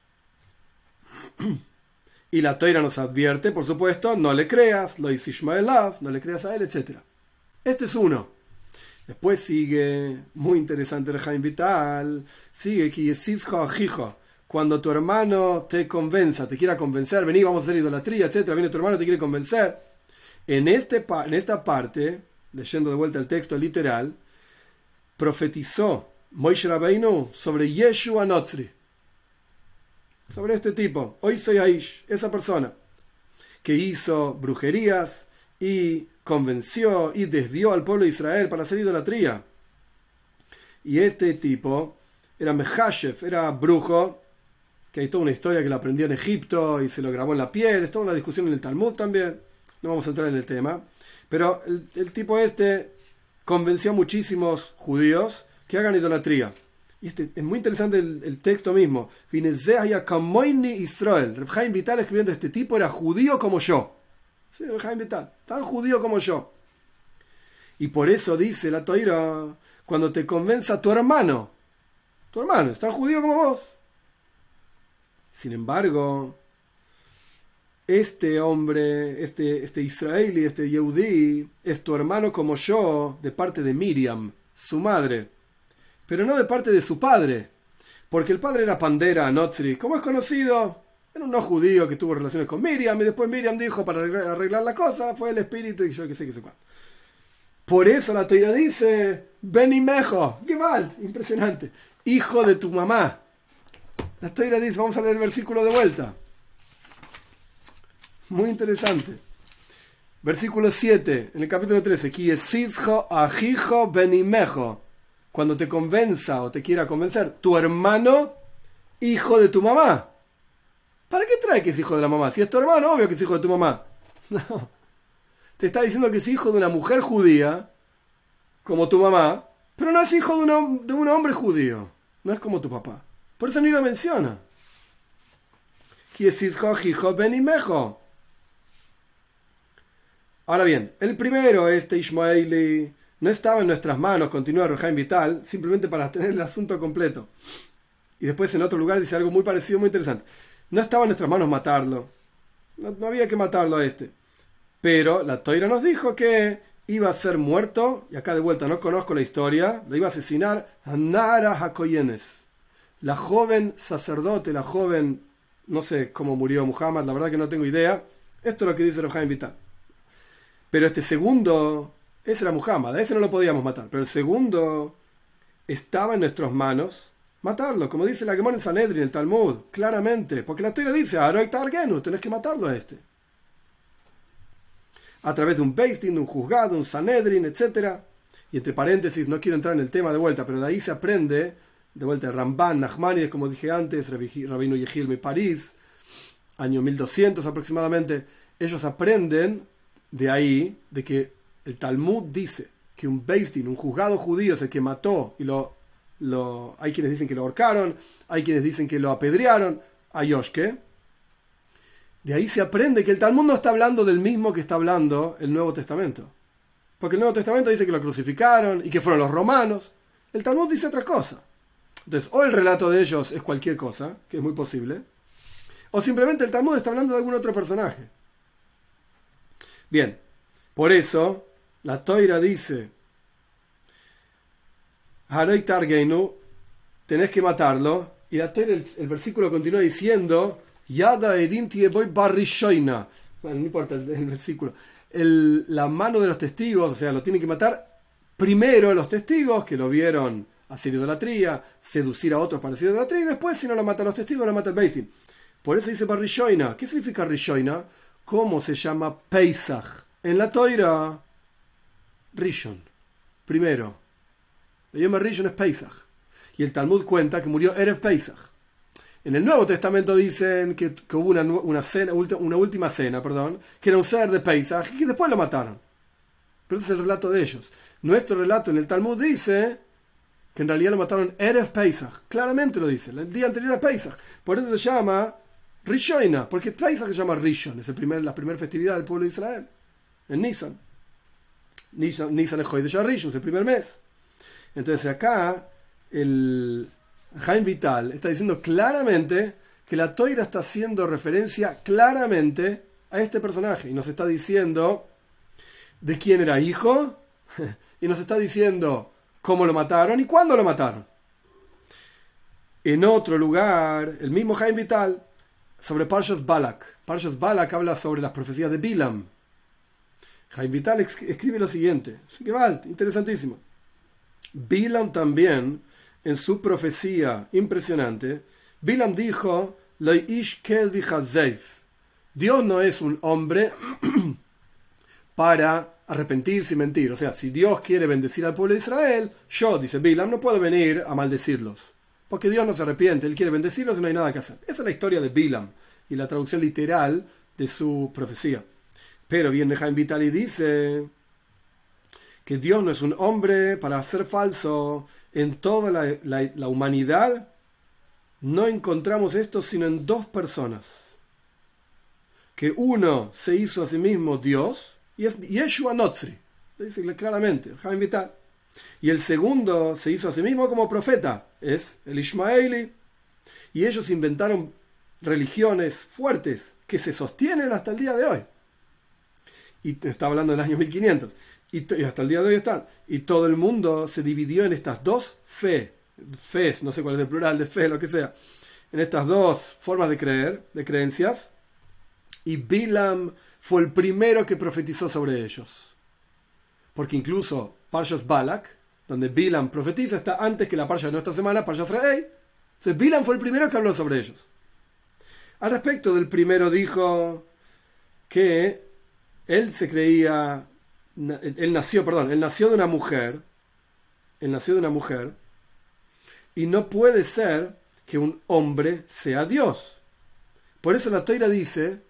A: Y la Teira nos advierte, por supuesto, no le creas, lo hizo Ishmaelav, no le creas a él, etcétera. Este es uno. Después sigue, muy interesante el Haim Vital, sigue que cuando tu hermano te convenza, te quiera convencer, vení, vamos a hacer idolatría, etcétera, viene tu hermano, te quiere convencer. En, este, en esta parte, leyendo de vuelta el texto literal, profetizó Moshe Rabbeinu sobre Yeshua Notzri, sobre este tipo, hoy soy Aish, esa persona que hizo brujerías y convenció y desvió al pueblo de Israel para hacer idolatría. Y este tipo era Mehashev, era brujo, que hay toda una historia que lo aprendió en Egipto y se lo grabó en la piel, es toda una discusión en el Talmud también, no vamos a entrar en el tema, pero el, el tipo este convenció a muchísimos judíos que hagan idolatría. Y este, es muy interesante el, el texto mismo. Israel. Reb Haim Vital escribiendo, este tipo era judío como yo. Sí, Reb Haim Vital, tan judío como yo. Y por eso dice la Toira, cuando te convenza tu hermano, tu hermano es tan judío como vos. Sin embargo, este hombre, este, este israelí, este yehudí, es tu hermano como yo, de parte de Miriam, su madre. Pero no de parte de su padre, porque el padre era Pandera Notzri, como es conocido, era un no judío que tuvo relaciones con Miriam, y después Miriam dijo, para arreglar la cosa, fue el espíritu y yo qué sé qué sé cuál. Por eso la Teira dice, Benimejo, qué mal, impresionante, hijo de tu mamá. La Teira dice, vamos a leer el versículo de vuelta. Muy interesante. Versículo siete, en el capítulo trece, Kiesisjo ajijo benimejo. Cuando te convenza o te quiera convencer, tu hermano, hijo de tu mamá. ¿Para qué trae que es hijo de la mamá? Si es tu hermano, obvio que es hijo de tu mamá. No. Te está diciendo que es hijo de una mujer judía, como tu mamá, pero no es hijo de un, de un hombre judío. No es como tu papá. Por eso ni lo menciona. Ahora bien, el primero, este Ishmaeli, no estaba en nuestras manos, continúa Reb Haim Vital, simplemente para tener el asunto completo. Y después en otro lugar dice algo muy parecido, muy interesante. No estaba en nuestras manos matarlo. No, no había que matarlo a este. Pero la Toira nos dijo que iba a ser muerto, y acá de vuelta no conozco la historia, lo iba a asesinar a Nara Hakoyenes, la joven sacerdote, la joven, no sé cómo murió Muhammad, la verdad que no tengo idea. Esto es lo que dice Reb Haim Vital. Pero este segundo, ese era Muhammad, a ese no lo podíamos matar, pero el segundo estaba en nuestras manos matarlo, como dice la Gemara en Sanedrin, en el Talmud, claramente, porque la Torah dice, Aroik Targenu, tenés que matarlo a este. A través de un Beis Din, de un juzgado, un Sanedrin, etcétera. Y entre paréntesis, no quiero entrar en el tema de vuelta, pero de ahí se aprende, de vuelta el Ramban, Nachmanides, como dije antes, Rabino Yehilme París, año mil doscientos aproximadamente, ellos aprenden de ahí, de que el Talmud dice que un Beis Din, un juzgado judío, es el que mató, y lo, lo hay quienes dicen que lo ahorcaron, hay quienes dicen que lo apedrearon a Yoshke. De ahí se aprende que el Talmud no está hablando del mismo que está hablando el Nuevo Testamento. Porque el Nuevo Testamento dice que lo crucificaron y que fueron los romanos. El Talmud dice otra cosa. Entonces, o el relato de ellos es cualquier cosa, que es muy posible, o simplemente el Talmud está hablando de algún otro personaje. Bien, por eso la Toira dice, Haroi Targeinu, tenés que matarlo, y la Toira, el, el versículo continúa diciendo, Yada edin tieboy barrishoina. Bueno, no importa el, el versículo. El, la mano de los testigos, o sea, lo tienen que matar primero los testigos que lo vieron hacer idolatría, seducir a otros para hacer idolatría, y después, si no lo matan los testigos, lo mata el Beis Din. Por eso dice barrishoina. ¿Qué significa rishoina? ¿Cómo se llama Pesach? En la Toira, Rishon. Primero. El idioma Rishon es Pesach. Y el Talmud cuenta que murió Erev Pesach. En el Nuevo Testamento dicen que, que hubo una, una, cena, una última cena, perdón, que era un ser de Pesach, y que después lo mataron. Pero ese es el relato de ellos. Nuestro relato en el Talmud dice que en realidad lo mataron Erev Pesach. Claramente lo dice, el día anterior a Pesach. Por eso se llama Rishoina, porque Pesach se llama Rishon, es el primer, la primera festividad del pueblo de Israel, en Nisan. Nisan, Nisan es Chodesh Rishon, es el primer mes. Entonces acá el Haim Vital está diciendo claramente que la Toira está haciendo referencia claramente a este personaje y nos está diciendo de quién era hijo y nos está diciendo cómo lo mataron y cuándo lo mataron. En otro lugar, el mismo Haim Vital, sobre Parshas Balak. Parshas Balak habla sobre las profecías de Bilam. Haim Vital escribe lo siguiente, interesantísimo. Bilam también, en su profecía impresionante, Bilam dijo, Dios no es un hombre para arrepentirse y mentir. O sea, si Dios quiere bendecir al pueblo de Israel, yo, dice Bilam, no puedo venir a maldecirlos. Porque Dios no se arrepiente, Él quiere bendecirlos y no hay nada que hacer. Esa es la historia de Bilam y la traducción literal de su profecía. Pero viene Haim Vital y dice que Dios no es un hombre para ser falso. En toda la, la, la humanidad no encontramos esto sino en dos personas. Que uno se hizo a sí mismo Dios y es Yeshua Notzri. Lo dice claramente, Haim Vital. Y el segundo se hizo a sí mismo como profeta, es el Ishmaeli. Y ellos inventaron religiones fuertes que se sostienen hasta el día de hoy. Y te está hablando del año mil quinientos. Y, y hasta el día de hoy están. Y todo el mundo se dividió en estas dos fe, fes, no sé cuál es el plural de fe, lo que sea. En estas dos formas de creer, de creencias. Y Bilam fue el primero que profetizó sobre ellos. Porque incluso Parshas Balak, donde Bilam profetiza, está antes que la parsha de nuestra semana, Parshas Re'ei. Entonces Bilam fue el primero que habló sobre ellos. Al respecto del primero dijo que él se creía, él nació, perdón, él nació de una mujer, él nació de una mujer, y no puede ser que un hombre sea Dios. Por eso la Toira dice,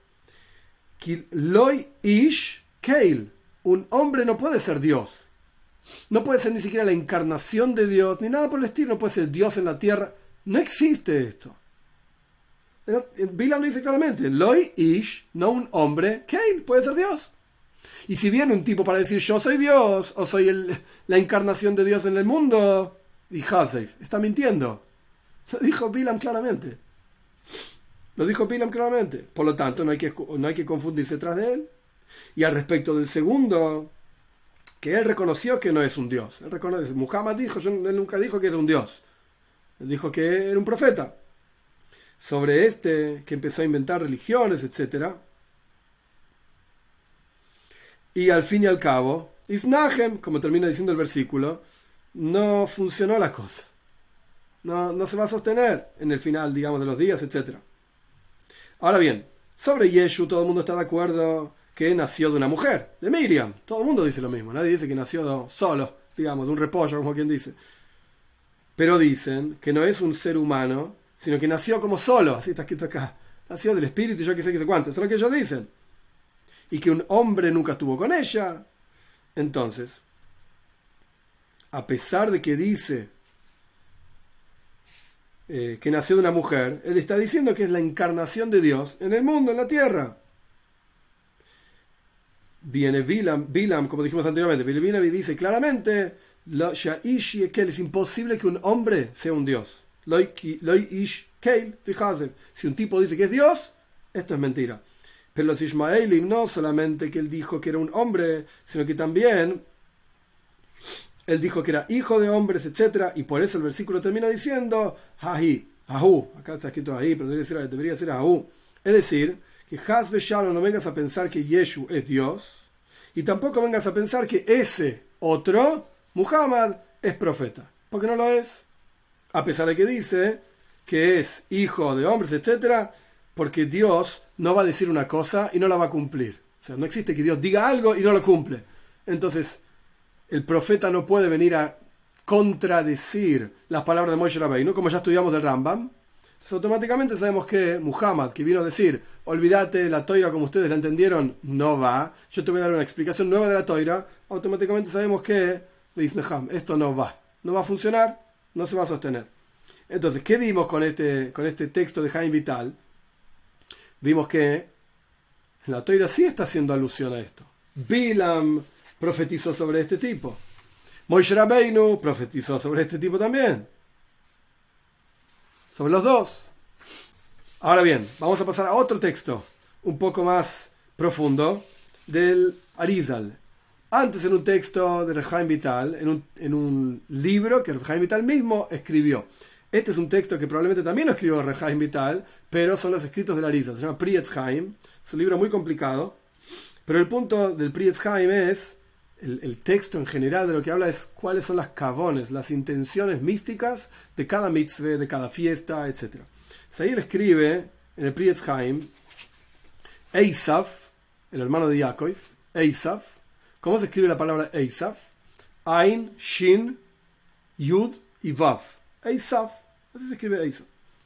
A: Loi ish keil, un hombre no puede ser Dios. No puede ser ni siquiera la encarnación de Dios, ni nada por el estilo, no puede ser Dios en la tierra. No existe esto. Bilam lo dice claramente, Loi ish, no un hombre, keil, puede ser Dios. Y si viene un tipo para decir yo soy Dios, o soy el, la encarnación de Dios en el mundo, y Haseif está mintiendo. Lo dijo Bilam claramente. Lo dijo Bilam claramente. Por lo tanto, no hay que, no hay que confundirse tras de él. Y al respecto del segundo, que él reconoció que no es un Dios. Él reconoce, Muhammad dijo, yo, él nunca dijo que era un Dios. Él dijo que era un profeta. Sobre este, que empezó a inventar religiones, etcétera. Y al fin y al cabo, Isnahem, como termina diciendo el versículo, no funcionó la cosa. No, no se va a sostener en el final, digamos, de los días, etcétera. Ahora bien, sobre Yeshu todo el mundo está de acuerdo que nació de una mujer, de Miriam. Todo el mundo dice lo mismo. Nadie dice que nació solo, digamos, de un repollo, como quien dice. Pero dicen que no es un ser humano, sino que nació como solo, así está escrito acá. Nació del espíritu y yo qué sé qué sé cuánto. Eso es lo que ellos dicen. Y que un hombre nunca estuvo con ella. Entonces, a pesar de que dice eh, que nació de una mujer, él está diciendo que es la encarnación de Dios en el mundo, en la tierra. Viene Bilam, Bilam como dijimos anteriormente, Bilam dice claramente, Lo, ish yekel, es imposible que un hombre sea un dios. Lo ish kel, si un tipo dice que es Dios, esto es mentira. Pero los Ishmaelim no solamente que él dijo que era un hombre, sino que también él dijo que era hijo de hombres, etcétera. Y por eso el versículo termina diciendo Hahi, Ahu. Acá está escrito ahí, pero debería ser, debería ser Ahu. Es decir, que Haz Shalom, no vengas a pensar que Yeshu es Dios, y tampoco vengas a pensar que ese otro, Muhammad, es profeta, porque no lo es, a pesar de que dice que es hijo de hombres, etcétera, porque Dios no va a decir una cosa y no la va a cumplir. O sea, no existe que Dios diga algo y no lo cumple. Entonces, el profeta no puede venir a contradecir las palabras de Moshe Rabbeinu, como ya estudiamos del Rambam. Entonces, automáticamente sabemos que Muhammad, que vino a decir, olvídate, la Toira como ustedes la entendieron, no va, yo te voy a dar una explicación nueva de la Toira, automáticamente sabemos que, esto no va, no va a funcionar, no se va a sostener. Entonces, ¿qué vimos con este, con este texto de Haim Vital? Vimos que la Toira sí está haciendo alusión a esto. Bilam profetizó sobre este tipo. Moshe Rabbeinu profetizó sobre este tipo también. Sobre los dos. Ahora bien, vamos a pasar a otro texto un poco más profundo del Arizal. Antes en un texto de Haim Vital, en un, en un libro que Haim Vital mismo escribió. Este es un texto que probablemente también lo escribió Haim Vital, pero son los escritos del Arizal. Se llama Pri Etz Chaim. Es un libro muy complicado. Pero el punto del Pri Etz Chaim es, el, el texto en general de lo que habla es cuáles son las kavones, las intenciones místicas de cada mitzvah, de cada fiesta, etcétera. Ahí él escribe en el Pri Etz Chaim, Eisaf, el hermano de Yaakov, Eisaf. ¿Cómo se escribe la palabra Eisaf? Ain, Shin, Yud y Vav. Eisaf, así se escribe Eisaf.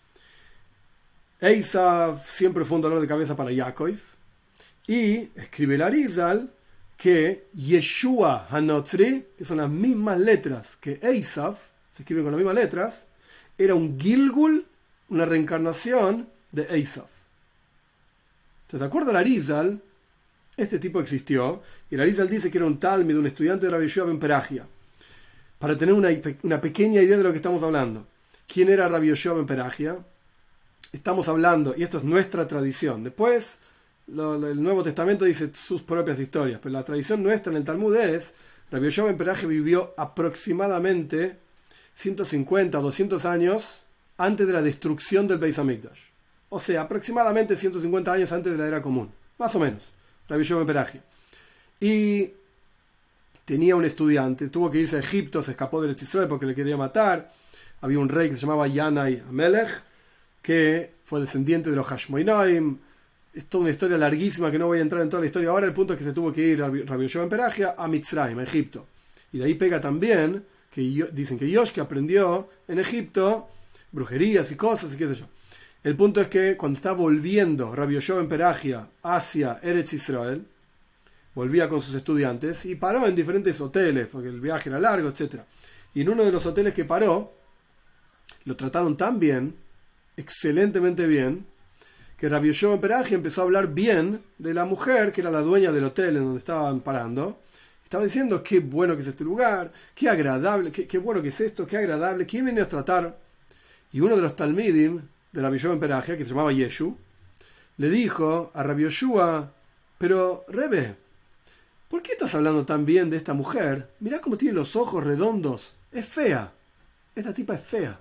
A: Eisaf siempre fue un dolor de cabeza para Yaakov. Y escribe el Arizal que Yeshua Hanotzri, que son las mismas letras que Eisaf, se escriben con las mismas letras, era un Gilgul, una reencarnación de Eisaf. Entonces, de acuerdo al Arizal, este tipo existió, y el Arizal dice que era un talmid, un estudiante de Rabbi Yoshua ben Perachia. Para tener una, una pequeña idea de lo que estamos hablando. ¿Quién era Rabbi Yoshua ben Perachia? Estamos hablando, y esto es nuestra tradición. Después, lo, lo, el Nuevo Testamento dice sus propias historias, pero la tradición nuestra en el Talmud es, Rabbi Yoshua ben Perachia vivió aproximadamente ciento cincuenta o doscientos años antes de la destrucción del Beis Hamikdash. O sea, aproximadamente ciento cincuenta años antes de la era común. Más o menos. Rabbi Yoshua ben Perachia. Y tenía un estudiante, tuvo que irse a Egipto, se escapó del Eretz Israel porque le quería matar. Había un rey que se llamaba Yanai Amelech, que fue descendiente de los Hashmonaim. Es toda una historia larguísima que no voy a entrar en toda la historia ahora. El punto es que se tuvo que ir Rabbi Yoshua ben Perachia a Mitzrayim, a Egipto. Y de ahí pega también, que yo, dicen que Yoshki aprendió en Egipto brujerías y cosas y qué sé yo. El punto es que cuando está volviendo Rabbi Yoshua ben Perachia hacia Eretz Israel, volvía con sus estudiantes y paró en diferentes hoteles, porque el viaje era largo, etcétera. Y en uno de los hoteles que paró, lo trataron tan bien, excelentemente bien, que Rabbi Yoshua ben Perachia empezó a hablar bien de la mujer que era la dueña del hotel en donde estaban parando. Estaba diciendo qué bueno que es este lugar, qué agradable, qué, qué bueno que es esto, qué agradable, quién viene a tratar. Y uno de los talmidim de Rabbi Yoshua ben Perachia, que se llamaba Yeshu, le dijo a Rabbi Yoshua, pero Rebe, ¿por qué estás hablando tan bien de esta mujer? Mirá cómo tiene los ojos redondos, es fea, esta tipa es fea.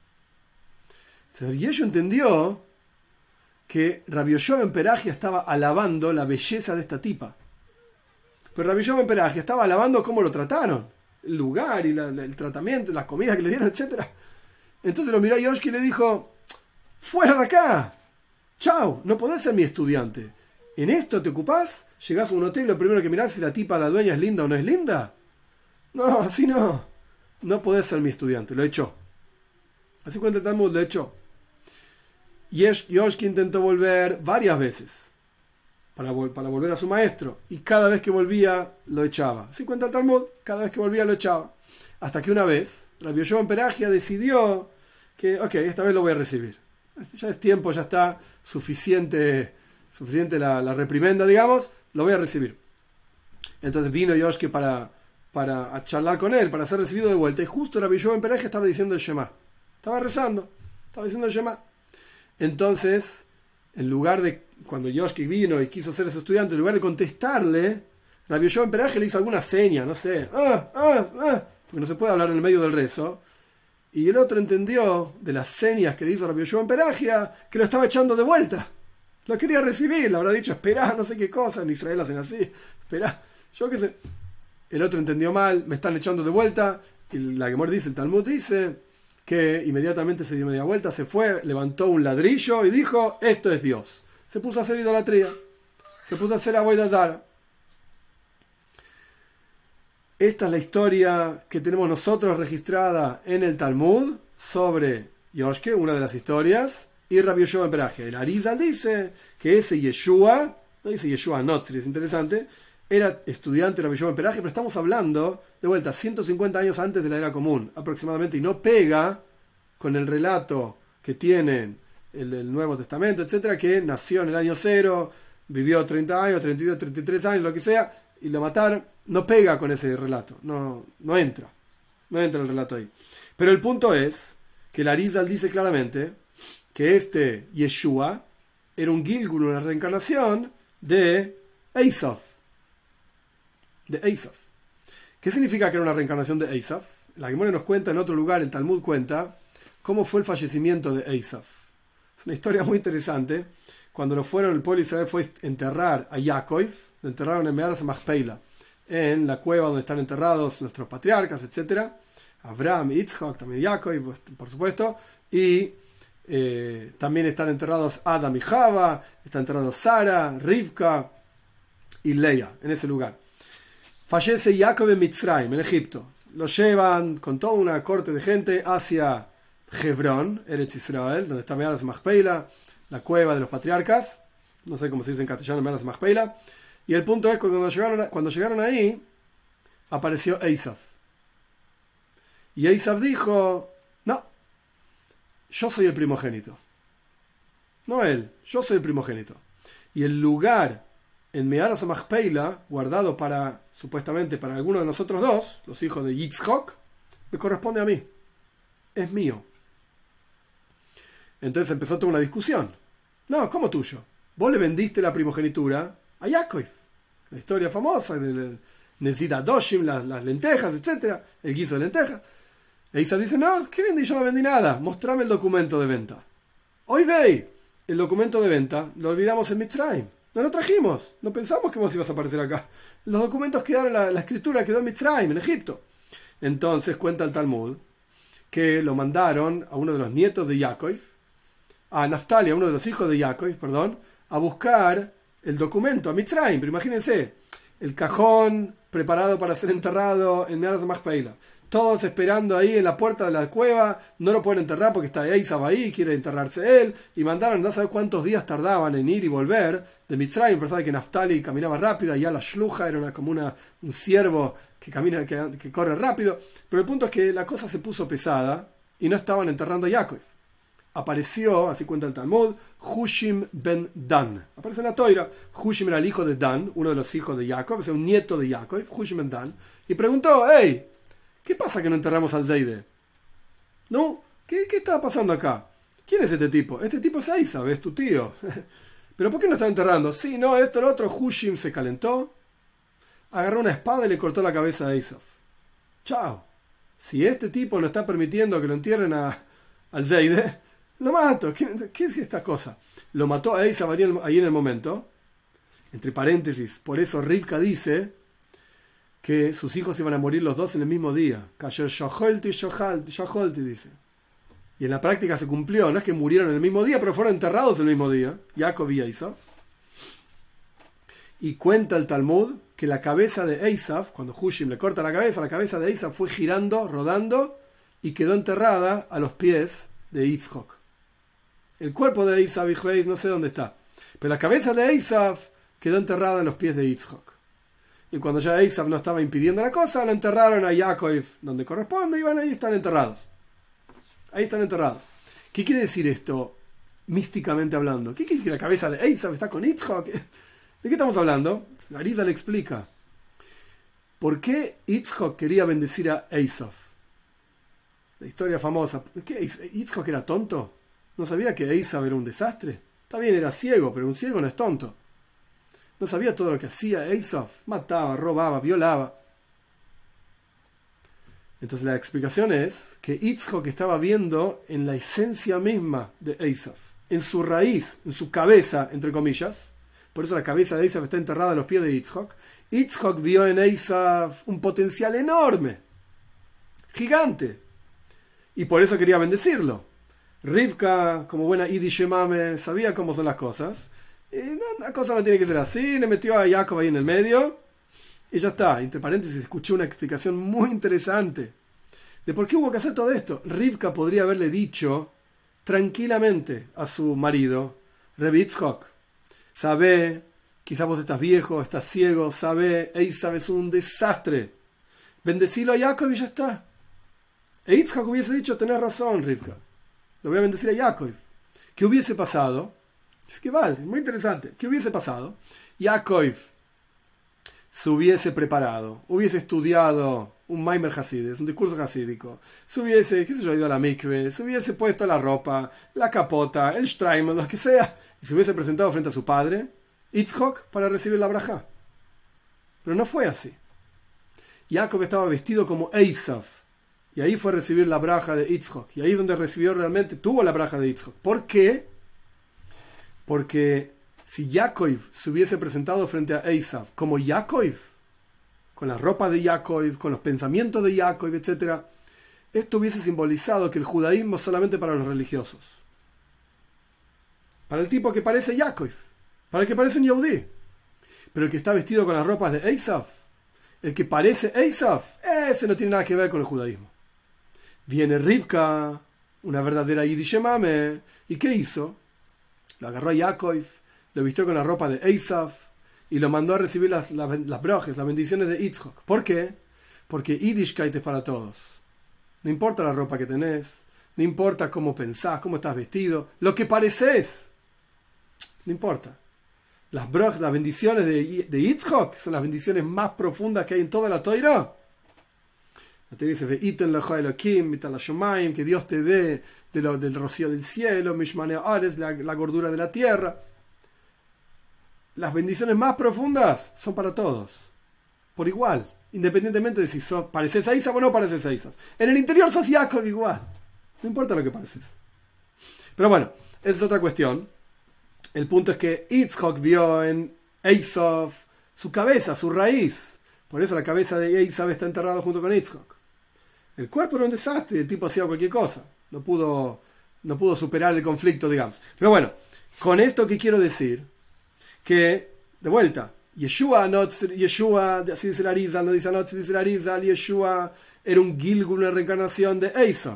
A: Yeshu entendió que Rabbi Yoshua ben Perachia estaba alabando la belleza de esta tipa. Pero Rabbi Yoshua ben Perachia estaba alabando cómo lo trataron, el lugar y la, el tratamiento, las comidas que le dieron, etcétera. Entonces lo miró a Yoshki y le dijo, ¡fuera de acá! ¡Chao! No podés ser mi estudiante. ¿En esto te ocupás? Llegás a un hotel y lo primero que mirás es si la tipa, la dueña, es linda o no es linda. No, así no. No podés ser mi estudiante. Lo echó. Así cuenta el Talmud, lo echó. Yoshki intentó volver varias veces para, vol- para volver a su maestro. Y cada vez que volvía, lo echaba. Así cuenta el Talmud. Cada vez que volvía, lo echaba. Hasta que una vez, Rabbi Yoshua ben Perachia decidió que, ok, esta vez lo voy a recibir. Ya es tiempo, ya está suficiente, suficiente la, la reprimenda, digamos, lo voy a recibir. Entonces vino Yoshki para para a charlar con él, para ser recibido de vuelta, y justo Rabbi Yehuda ben Pereja estaba diciendo el Shema. Estaba rezando, estaba diciendo el Shema. Entonces, en lugar de, cuando Yoshki vino y quiso ser su estudiante, en lugar de contestarle, Rabbi Yehuda ben Pereja le hizo alguna seña, no sé, ah, ah, ah, porque no se puede hablar en el medio del rezo. Y el otro entendió de las señas que le hizo Rabbi Yehuda ben Pereja que lo estaba echando de vuelta. Lo quería recibir, le habrá dicho, esperá, no sé qué cosa, en Israel hacen así, esperá, yo qué sé. El otro entendió mal, me están echando de vuelta, y la Gemara dice, el Talmud dice, que inmediatamente se dio media vuelta, se fue, levantó un ladrillo y dijo, esto es Dios. Se puso a hacer idolatría, se puso a hacer avodah zarah. Esta es la historia que tenemos nosotros registrada en el Talmud sobre Yoshke, una de las historias, y Rabbi Yehuda ben Pereja. El Arizal dice que ese Yeshua, no dice Yeshua Notzri, es interesante, era estudiante de Rabbi Yehuda ben Pereja, pero estamos hablando, de vuelta, ciento cincuenta años antes de la era común, aproximadamente, y no pega con el relato que tienen el, el Nuevo Testamento, etcétera, que nació en el año cero, vivió treinta años, treinta y dos, treinta y tres años, lo que sea, y lo mataron. No pega con ese relato, no, no entra, no entra el relato ahí. Pero el punto es que el Arizal dice claramente que este Yeshua era un Gilgul, una reencarnación de Esav. De Esav. ¿Qué significa que era una reencarnación de Esav? La Gemara nos cuenta en otro lugar, el Talmud cuenta cómo fue el fallecimiento de Esav. Es una historia muy interesante. Cuando lo fueron, el pueblo de Israel fue a enterrar a Yaakov, lo enterraron en Mearas Machpeila, en la cueva donde están enterrados nuestros patriarcas, etcétera. Abraham, Yitzhak, también Yaakov, por supuesto, y eh, también están enterrados Adam y Java, están enterrados Sara, Rivka y Leia, en ese lugar. Fallece Jacob en Mitzrayim, en Egipto. Lo llevan con toda una corte de gente hacia Hebrón, Eretz Israel, donde está Mearas Machpeila, la cueva de los patriarcas. No sé cómo se dice en castellano, Mearas Machpeila. Y el punto es que cuando llegaron, cuando llegaron ahí, apareció Esav. Y Esav dijo, no, yo soy el primogénito. No él, yo soy el primogénito. Y el lugar en Mearas Machpeila, guardado para, supuestamente para alguno de nosotros dos, los hijos de Yitzhak, me corresponde a mí. Es mío. Entonces empezó toda una discusión. No, ¿cómo tuyo? Vos le vendiste la primogenitura a Yaakov. La historia famosa de Nezida Doshim, las, las lentejas, etcétera, el guiso de lentejas. E Isa dice, no, ¿qué vendí? Yo no vendí nada. Mostrame el documento de venta. Hoy veis, el documento de venta lo olvidamos en Mitzrayim. No lo trajimos. No pensamos que vos ibas a aparecer acá. Los documentos quedaron, la, la escritura quedó en Mitzrayim, en Egipto. Entonces cuenta el Talmud que lo mandaron a uno de los nietos de Yaakov, a Naftali, a uno de los hijos de Yaakov, perdón, a buscar el documento a Mitzrayim. Pero imagínense, el cajón preparado para ser enterrado en Mearas Machpeila. Todos esperando ahí en la puerta de la cueva, no lo pueden enterrar porque está Esav ahí, quiere enterrarse él, y mandaron, no saber cuántos días tardaban en ir y volver de Mitzrayim. Pensaba que Naftali caminaba rápido, allá la shluja era una, como una, un ciervo que camina, que, que corre rápido, pero el punto es que la cosa se puso pesada y no estaban enterrando a Yaakov. Apareció, así cuenta el Talmud, Hushim ben Dan. Aparece en la Toira. Hushim era el hijo de Dan, uno de los hijos de Yaakov, o sea, un nieto de Yaakov, Hushim ben Dan, y preguntó, hey, ¿qué pasa que no enterramos al Zeide? ¿No? ¿Qué, qué estaba pasando acá? ¿Quién es este tipo? Este tipo es Esav, es tu tío. ¿Pero por qué no está enterrando? Sí, no, esto, lo otro. Hushim se calentó, agarró una espada y le cortó la cabeza a Esav. Chao. Si este tipo no está permitiendo que lo entierren a, al Zeide, lo mato. ¿Qué, ¿Qué es esta cosa? Lo mató a Esav ahí, ahí en el momento. Entre paréntesis, por eso Rivka dice que sus hijos iban a morir los dos en el mismo día. Cayó Shoholti, Shoholti, dice. Y en la práctica se cumplió. No es que murieron en el mismo día, pero fueron enterrados el mismo día. Jacob y Esav. Y cuenta el Talmud que la cabeza de Esav, cuando Hushim le corta la cabeza, la cabeza de Esav fue girando, rodando, y quedó enterrada a los pies de Yitzhak. El cuerpo de Esav, hijo de Esav, no sé dónde está. Pero la cabeza de Esav quedó enterrada en los pies de Yitzhak. Y cuando ya Esav no estaba impidiendo la cosa, lo enterraron a Yaakov donde corresponde y van ahí están enterrados. Ahí están enterrados. ¿Qué quiere decir esto místicamente hablando? ¿Qué quiere decir que la cabeza de Esav está con Yitzhak? ¿De qué estamos hablando? Arisa le explica. ¿Por qué Yitzhak quería bendecir a Esav? La historia famosa. ¿Qué? ¿Yitzhak era tonto? ¿No sabía que Esav era un desastre? Está bien, era ciego, pero un ciego no es tonto. ¿No sabía todo lo que hacía Esav? Mataba, robaba, violaba. Entonces la explicación es que Yitzhak estaba viendo en la esencia misma de Esav, en su raíz, en su cabeza, entre comillas. Por eso la cabeza de Esav está enterrada a los pies de Yitzhak. Yitzhak vio en Esav un potencial enorme, gigante, y por eso quería bendecirlo. Rivka, como buena Idi Shemame, sabía cómo son las cosas. Y no, la cosa no tiene que ser así. Le metió a Jacob ahí en el medio y ya está. Entre paréntesis, escuché una explicación muy interesante de por qué hubo que hacer todo esto. Rivka podría haberle dicho tranquilamente a su marido, Reb Yitzhak, sabe, quizás vos estás viejo, estás ciego, sabe, Esav es un desastre, bendecilo a Jacob y ya está. E Yitzhak hubiese dicho, tenés razón, Rivka, lo voy a bendecir a Jacob. ¿Qué hubiese pasado? Es que vale, muy interesante. ¿Qué hubiese pasado? Jacob se hubiese preparado, hubiese estudiado un Maimer Hasides, un discurso hasídico, se hubiese, qué sé yo, ido a la mikve, se hubiese puesto la ropa, la capota, el shtraimel, lo que sea, y se hubiese presentado frente a su padre, Yitzhak, para recibir la braja. Pero no fue así. Jacob estaba vestido como Esav, y ahí fue a recibir la braja de Yitzhak, y ahí es donde recibió realmente, tuvo la braja de Yitzhak. ¿Por qué? Porque si Jacob se hubiese presentado frente a Esav como Jacob, con la ropa de Jacob, con los pensamientos de Jacob, etcétera, esto hubiese simbolizado que el judaísmo es solamente para los religiosos. Para el tipo que parece Jacob, para el que parece un Yehudí. Pero el que está vestido con las ropas de Esav, el que parece Esav, ese no tiene nada que ver con el judaísmo. Viene Rivka, una verdadera Yiddi Shemame, ¿y qué hizo? Lo agarró a Jacob, lo vistió con la ropa de Esav y lo mandó a recibir las, las, las brojes, las bendiciones de Yitzhak. ¿Por qué? Porque Yiddishkeit es para todos. No importa la ropa que tenés, no importa cómo pensás, cómo estás vestido, lo que pareces, no importa. Las brojes, las bendiciones de, de Yitzhak son las bendiciones más profundas que hay en toda la Torah. La Torah dice, Ve'iten lecha Elokim, mital hashomayim, que Dios te dé de lo, del rocío del cielo, mishmane ares, la, la gordura de la tierra. Las bendiciones más profundas son para todos, por igual, independientemente de si sos, pareces a Esav o no pareces a Esav. En el interior sos Jacob igual, no importa lo que pareces. Pero bueno, esa es otra cuestión. El punto es que Yitzhak vio en Esav su cabeza, su raíz. Por eso la cabeza de Esav está enterrada junto con Yitzhak. El cuerpo era un desastre y el tipo hacía cualquier cosa. No pudo, no pudo superar el conflicto, digamos. Pero bueno, con esto que quiero decir, que, de vuelta, Yeshua, no, Yeshua, así dice la Arizal, no dice no, dice la Arizal, Yeshua era un Gilgul, una reencarnación de Esav.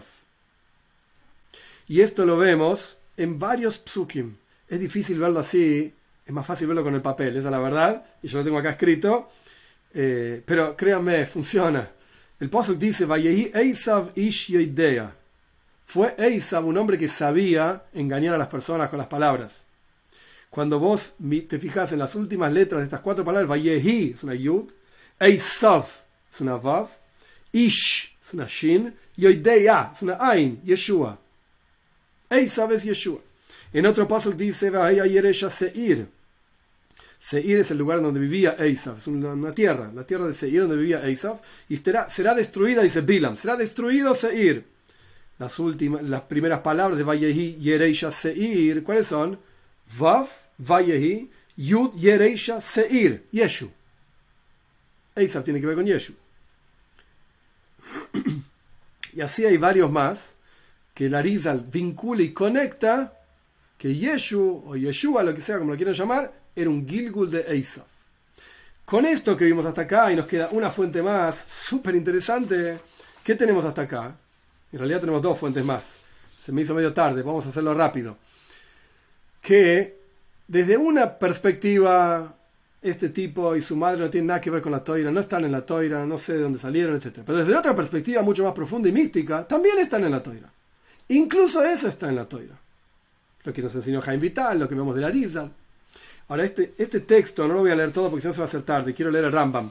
A: Y esto lo vemos en varios psukim. Es difícil verlo así, es más fácil verlo con el papel, esa es la verdad, y yo lo tengo acá escrito, eh, pero créanme, funciona. El pasuk dice, Vayehi Esav ish yoidea. Fue Esav un hombre que sabía engañar a las personas con las palabras. Cuando vos te fijas en las últimas letras de estas cuatro palabras, Vayehi es una yud, Esav es una vav, Ish es una shin, Yoidea es una ain, Yeshua. Esav es Yeshua. En otro paso dice, Vaya Yeresha Seir. Seir es el lugar donde vivía Esav, es una, una tierra, la tierra de Seir donde vivía Esav, y será, será destruida, dice Bilam, será destruido Seir. Las últimas, las primeras palabras de Vayehi Yeresha Seir, ¿cuáles son? Vav, Vayehi, Yud Yeresha Seir, Yeshu. Esav tiene que ver con Yeshu. Y así hay varios más que el Arizal vincula y conecta que Yeshu o Yeshua, lo que sea, como lo quieran llamar, era un Gilgul de Esav. Con esto que vimos hasta acá, y nos queda una fuente más, súper interesante. ¿Qué tenemos hasta acá? En realidad tenemos dos fuentes más. Se me hizo medio tarde, vamos a hacerlo rápido. Que desde una perspectiva, este tipo y su madre no tienen nada que ver con la Toira, no están en la Toira, no sé de dónde salieron, etcétera. Pero desde otra perspectiva mucho más profunda y mística, también están en la Toira. Incluso eso está en la Toira. Lo que nos enseñó Jaime Vital, lo que vemos de la Arizal. Ahora, este, este texto no lo voy a leer todo porque si no se va a hacer tarde. Quiero leer el Rambam.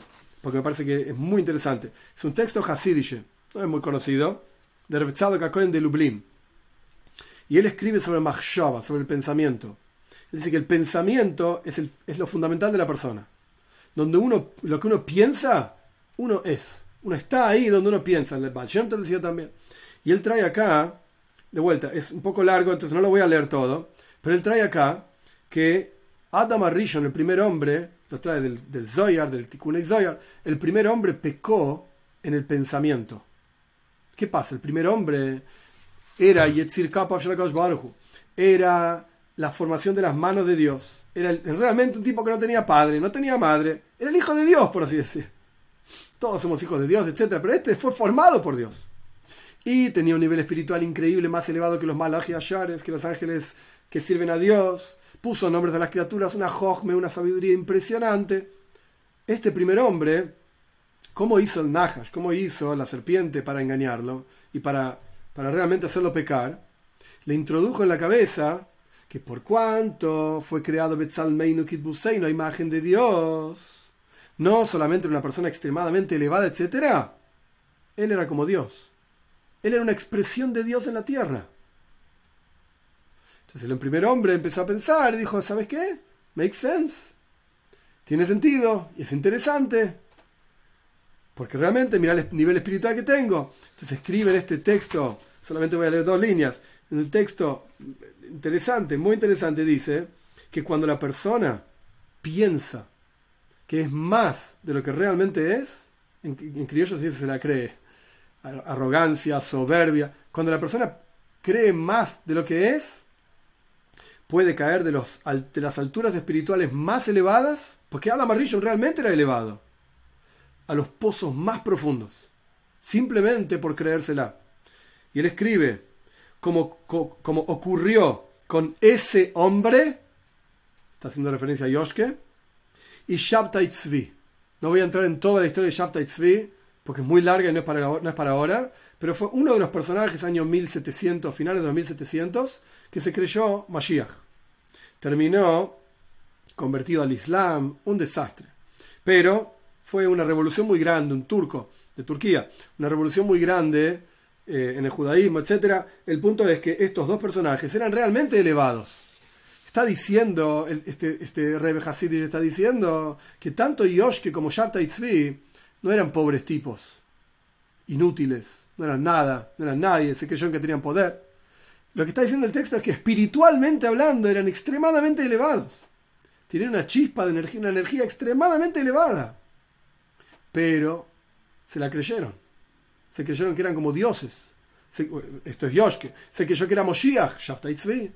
A: porque me parece que es muy interesante. Es un texto hasidische, no es muy conocido, de Reb Tzadok HaKohen de Lublin. Y él escribe sobre machshava, sobre el pensamiento. Él dice que el pensamiento es, el, es lo fundamental de la persona. Donde uno, lo que uno piensa, uno es. Uno está ahí donde uno piensa. El Baal Shem Tov decía también. Y él trae acá, de vuelta, es un poco largo, entonces no lo voy a leer todo, pero él trae acá que Adam Arishon, el primer hombre, lo trae del, del Zohar, del Tikkunei Zohar, el primer hombre pecó en el pensamiento. ¿Qué pasa? El primer hombre era Yetzir Kapav Shel HaKadosh Baruj Hu, era la formación de las manos de Dios, era el, realmente un tipo que no tenía padre, no tenía madre, era el hijo de Dios, por así decir. Todos somos hijos de Dios, etcétera, pero este fue formado por Dios. Y tenía un nivel espiritual increíble, más elevado que los Malach y Ashares, que los ángeles que sirven a Dios. Puso nombres a las criaturas, una jojme, una sabiduría impresionante. Este primer hombre, ¿cómo hizo el Nahash? ¿Cómo hizo la serpiente para engañarlo y para, para realmente hacerlo pecar? Le introdujo en la cabeza que por cuanto fue creado Betzalmeinu Kitbuseinu, imagen de Dios, no solamente una persona extremadamente elevada, etcétera, él era como Dios. Él era una expresión de Dios en la tierra. Entonces el primer hombre empezó a pensar y dijo, ¿sabes qué? Makes sense. Tiene sentido y es interesante. Porque realmente mira el nivel espiritual que tengo. Entonces escribe en este texto, solamente voy a leer dos líneas, en el texto interesante, muy interesante, dice que cuando la persona piensa que es más de lo que realmente es, en, en criollo sí se la cree, arrogancia, soberbia, cuando la persona cree más de lo que es, puede caer de, los, de las alturas espirituales más elevadas, porque Adam Arishon realmente era elevado, a los pozos más profundos, simplemente por creérsela. Y él escribe, como, como, como ocurrió con ese hombre, está haciendo referencia a Yoshke, y Shabtai Tzvi. No voy a entrar en toda la historia de Shabtai Tzvi, porque es muy larga y no es, para, no es para ahora, pero fue uno de los personajes, años mil setecientos, finales de los mil setecientos, que se creyó Mashiach. Terminó convertido al Islam, un desastre. Pero fue una revolución muy grande, un turco de Turquía, una revolución muy grande eh, en el judaísmo, etcétera. El punto es que estos dos personajes eran realmente elevados. Está diciendo, este, este Rebbe Hasidic está diciendo que tanto Yoshke como Shabtai Tzvi no eran pobres tipos, inútiles, no eran nada, no eran nadie, se creyeron que tenían poder. Lo que está diciendo el texto es que espiritualmente hablando eran extremadamente elevados. Tenían una chispa de energía, una energía extremadamente elevada. Pero se la creyeron. Se creyeron que eran como dioses. Se, esto es Yoshke. Se creyó que era Moshiach, Shabtai Tzvi.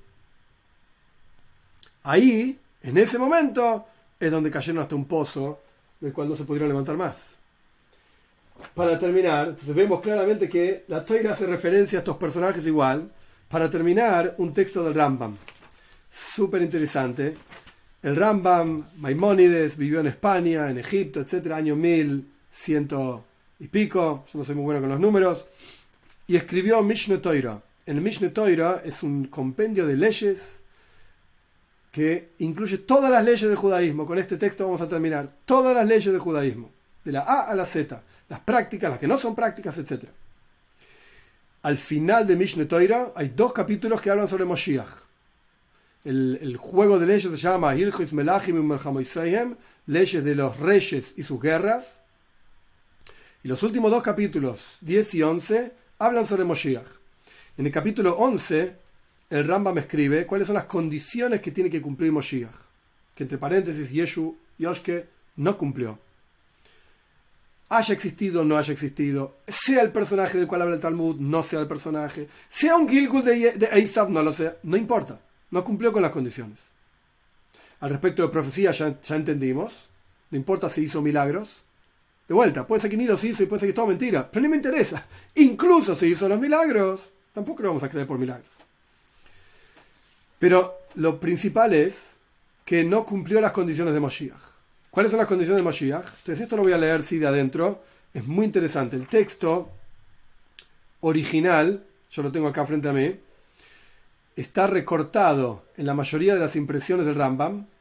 A: Ahí, en ese momento, es donde cayeron hasta un pozo del cual no se pudieron levantar más. Para terminar, entonces vemos claramente que la Torah hace referencia a estos personajes igual. Para terminar, un texto del Rambam. Súper interesante. El Rambam, Maimónides, vivió en España, en Egipto, etcétera, año mil ciento y pico. Yo no soy muy bueno con los números. Y escribió Mishneh Torah. El Mishneh Torah es un compendio de leyes que incluye todas las leyes del judaísmo. Con este texto vamos a terminar. Todas las leyes del judaísmo. De la A a la Z. Las prácticas, las que no son prácticas, etcétera. Al final de Mishneh Torah hay dos capítulos que hablan sobre Moshiach. El, el juego de leyes se llama Hilchos Melachim u'Melchamoiseihem, leyes de los reyes y sus guerras. Y los últimos dos capítulos, diez y once, hablan sobre Moshiach. En el capítulo once, el Rambam escribe cuáles son las condiciones que tiene que cumplir Moshiach. Que entre paréntesis, Yeshu Yoshke no cumplió. Haya existido o no haya existido, sea el personaje del cual habla el Talmud, no sea el personaje, sea un Gilgul de, de Esav, no lo sea, no importa, no cumplió con las condiciones. Al respecto de profecía ya, ya entendimos, no importa si hizo milagros, de vuelta, puede ser que ni los hizo y puede ser que es todo mentira, pero no me interesa, incluso si hizo los milagros, tampoco lo vamos a creer por milagros. Pero lo principal es que no cumplió las condiciones de Moshiach. ¿Cuáles son las condiciones de Moshiach? Entonces esto lo voy a leer sí de adentro. Es muy interesante. El texto original, yo lo tengo acá frente a mí, está recortado en la mayoría de las impresiones del Rambam.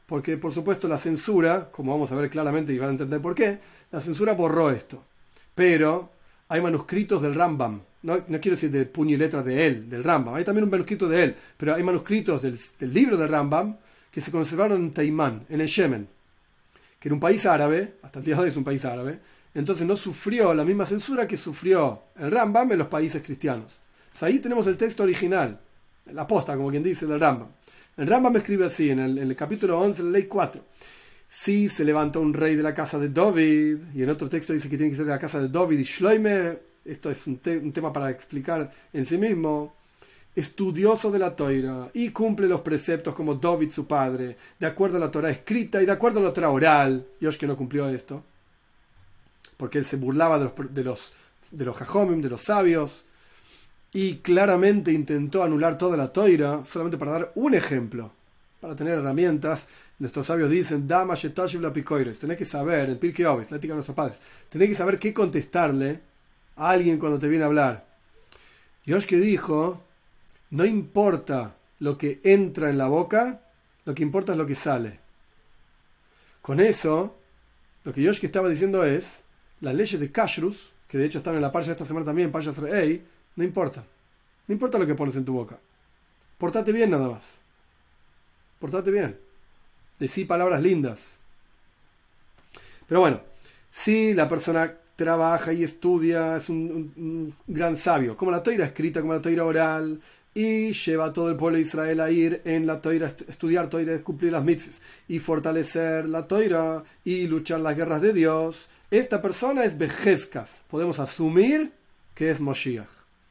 A: porque por supuesto la censura, como vamos a ver claramente y van a entender por qué, la censura borró esto. Pero hay manuscritos del Rambam, no, no quiero decir de puño y letra de él, del Rambam, hay también un manuscrito de él, pero hay manuscritos del, del libro del Rambam que se conservaron en Taimán, en el Yemen, que era un país árabe, hasta el día de hoy es un país árabe, entonces no sufrió la misma censura que sufrió el Rambam en los países cristianos. Entonces, ahí tenemos el texto original, la posta, como quien dice, del Rambam. El Rambam escribe así, en el, en el capítulo once, la ley cuatro. Si se levantó un rey de la casa de David, y en otro texto dice que tiene que ser de la casa de David y Shloime, esto es un, te, un tema para explicar en sí mismo, estudioso de la Torá y cumple los preceptos como David su padre, de acuerdo a la Torá escrita y de acuerdo a la Torá oral. Yosh que no cumplió esto, porque él se burlaba de los de los de los jajomim, de los sabios, y claramente intentó anular toda la Torá, solamente para dar un ejemplo, para tener herramientas. Nuestros sabios dicen, Dama Shetashib la Picoires, tenés que saber, en Pirkei Avos, la ética de nuestros padres, tenés que saber qué contestarle a alguien cuando te viene a hablar. Yosh que dijo, no importa lo que entra en la boca, lo que importa es lo que sale. Con eso, lo que Yosh que estaba diciendo es, las leyes de Kashrus, que de hecho están en la parcha de esta semana también, parcha Re'ei, no importa. No importa lo que pones en tu boca. Portate bien nada más. Portate bien. Decí palabras lindas. Pero bueno, si la persona trabaja y estudia, es un, un, un gran sabio, como la Torá escrita, como la Torá oral, y lleva a todo el pueblo de Israel a ir en la Torá, estudiar Torá, cumplir las mitzvot, y fortalecer la Torá, y luchar las guerras de Dios, esta persona es Bejezcas. Podemos asumir que es Moshiach.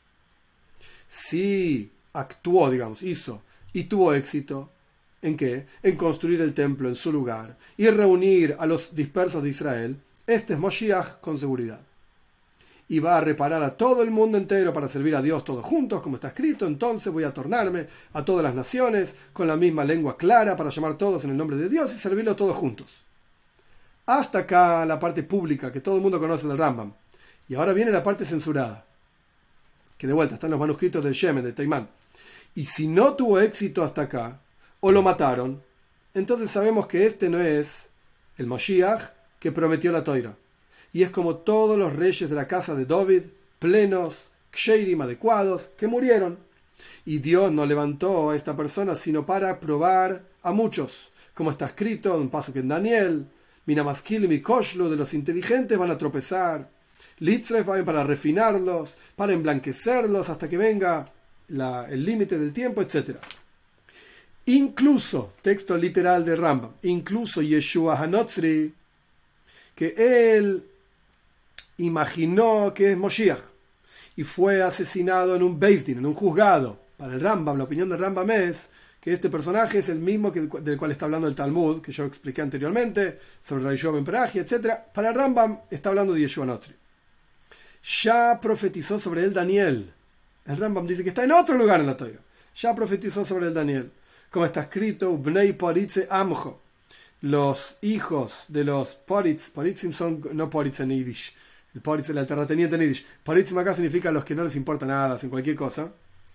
A: Si actuó, digamos, hizo, y tuvo éxito, ¿en qué? En construir el templo en su lugar y reunir a los dispersos de Israel, este es Moshiach con seguridad. Y va a reparar a todo el mundo entero para servir a Dios todos juntos, como está escrito. Entonces voy a tornarme a todas las naciones con la misma lengua clara para llamar todos en el nombre de Dios y servirlos todos juntos. Hasta acá la parte pública que todo el mundo conoce del Rambam. Y ahora viene la parte censurada, que de vuelta están los manuscritos del Yemen, de Taimán. Y si no tuvo éxito hasta acá, o lo mataron, entonces sabemos que este no es el Moshiach que prometió la Torá. Y es como todos los reyes de la casa de David, plenos, ksherim, adecuados, que murieron. Y Dios no levantó a esta persona sino para probar a muchos, como está escrito en un paso que en Daniel, Minamaskil y Koshlo, de los inteligentes van a tropezar, Litzref van para refinarlos, para emblanquecerlos hasta que venga la, el límite del tiempo, etcétera. Incluso, texto literal de Rambam, incluso Yeshua Hanotzri, que él imaginó que es Moshiach y fue asesinado en un Beis Din, en un juzgado. Para el Rambam, la opinión del Rambam es que este personaje es el mismo que, del cual está hablando el Talmud, que yo expliqué anteriormente, sobre Raishov Ben Peraji, etcétera. Para el Rambam está hablando de Yeshua Hanotzri. Ya profetizó sobre él Daniel. El Rambam dice que está en otro lugar en la Torá. Ya profetizó sobre él Daniel. Como está escrito, Bnei Poritze Amjo, los hijos de los Poritz, Poritzim son, no Poritz en Yiddish, el Poritz es la terrateniente en Yiddish, Poritzim acá significa los que no les importa nada, hacen cualquier cosa,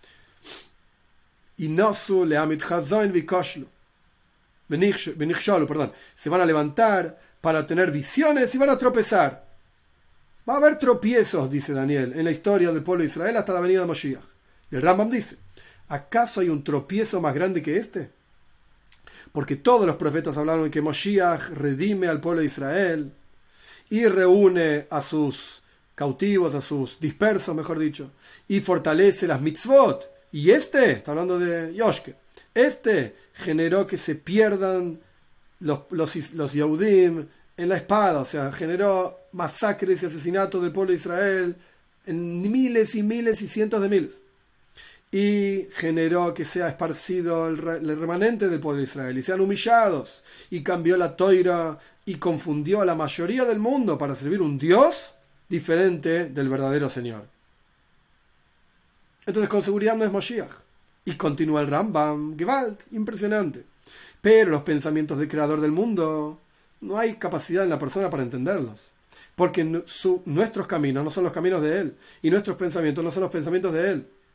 A: y Nosu Leamit Chazoin Vikoshlu, Benichsholu, perdón, se van a levantar para tener visiones y van a tropezar. Va a haber tropiezos, dice Daniel, en la historia del pueblo de Israel hasta la venida de Moshiach. Y el Rambam dice, ¿acaso hay un tropiezo más grande que este? Porque todos los profetas hablaron de que Moshiach redime al pueblo de Israel y reúne a sus cautivos, a sus dispersos, mejor dicho, y fortalece las mitzvot. Y este, está hablando de Yoshke, este generó que se pierdan los, los, los Yehudim en la espada, o sea, generó masacres y asesinatos del pueblo de Israel en miles y miles y cientos de miles. Y generó que sea esparcido el, re, el remanente del pueblo de Israel y sean humillados, y cambió la Toira y confundió a la mayoría del mundo para servir un Dios diferente del verdadero Señor. Entonces con seguridad no es Moshiach. Y continúa el Rambam, Gewalt, impresionante. Pero los pensamientos del creador del mundo, no hay capacidad en la persona para entenderlos. Porque su, nuestros caminos no son los caminos de él, y nuestros pensamientos no son los pensamientos de él.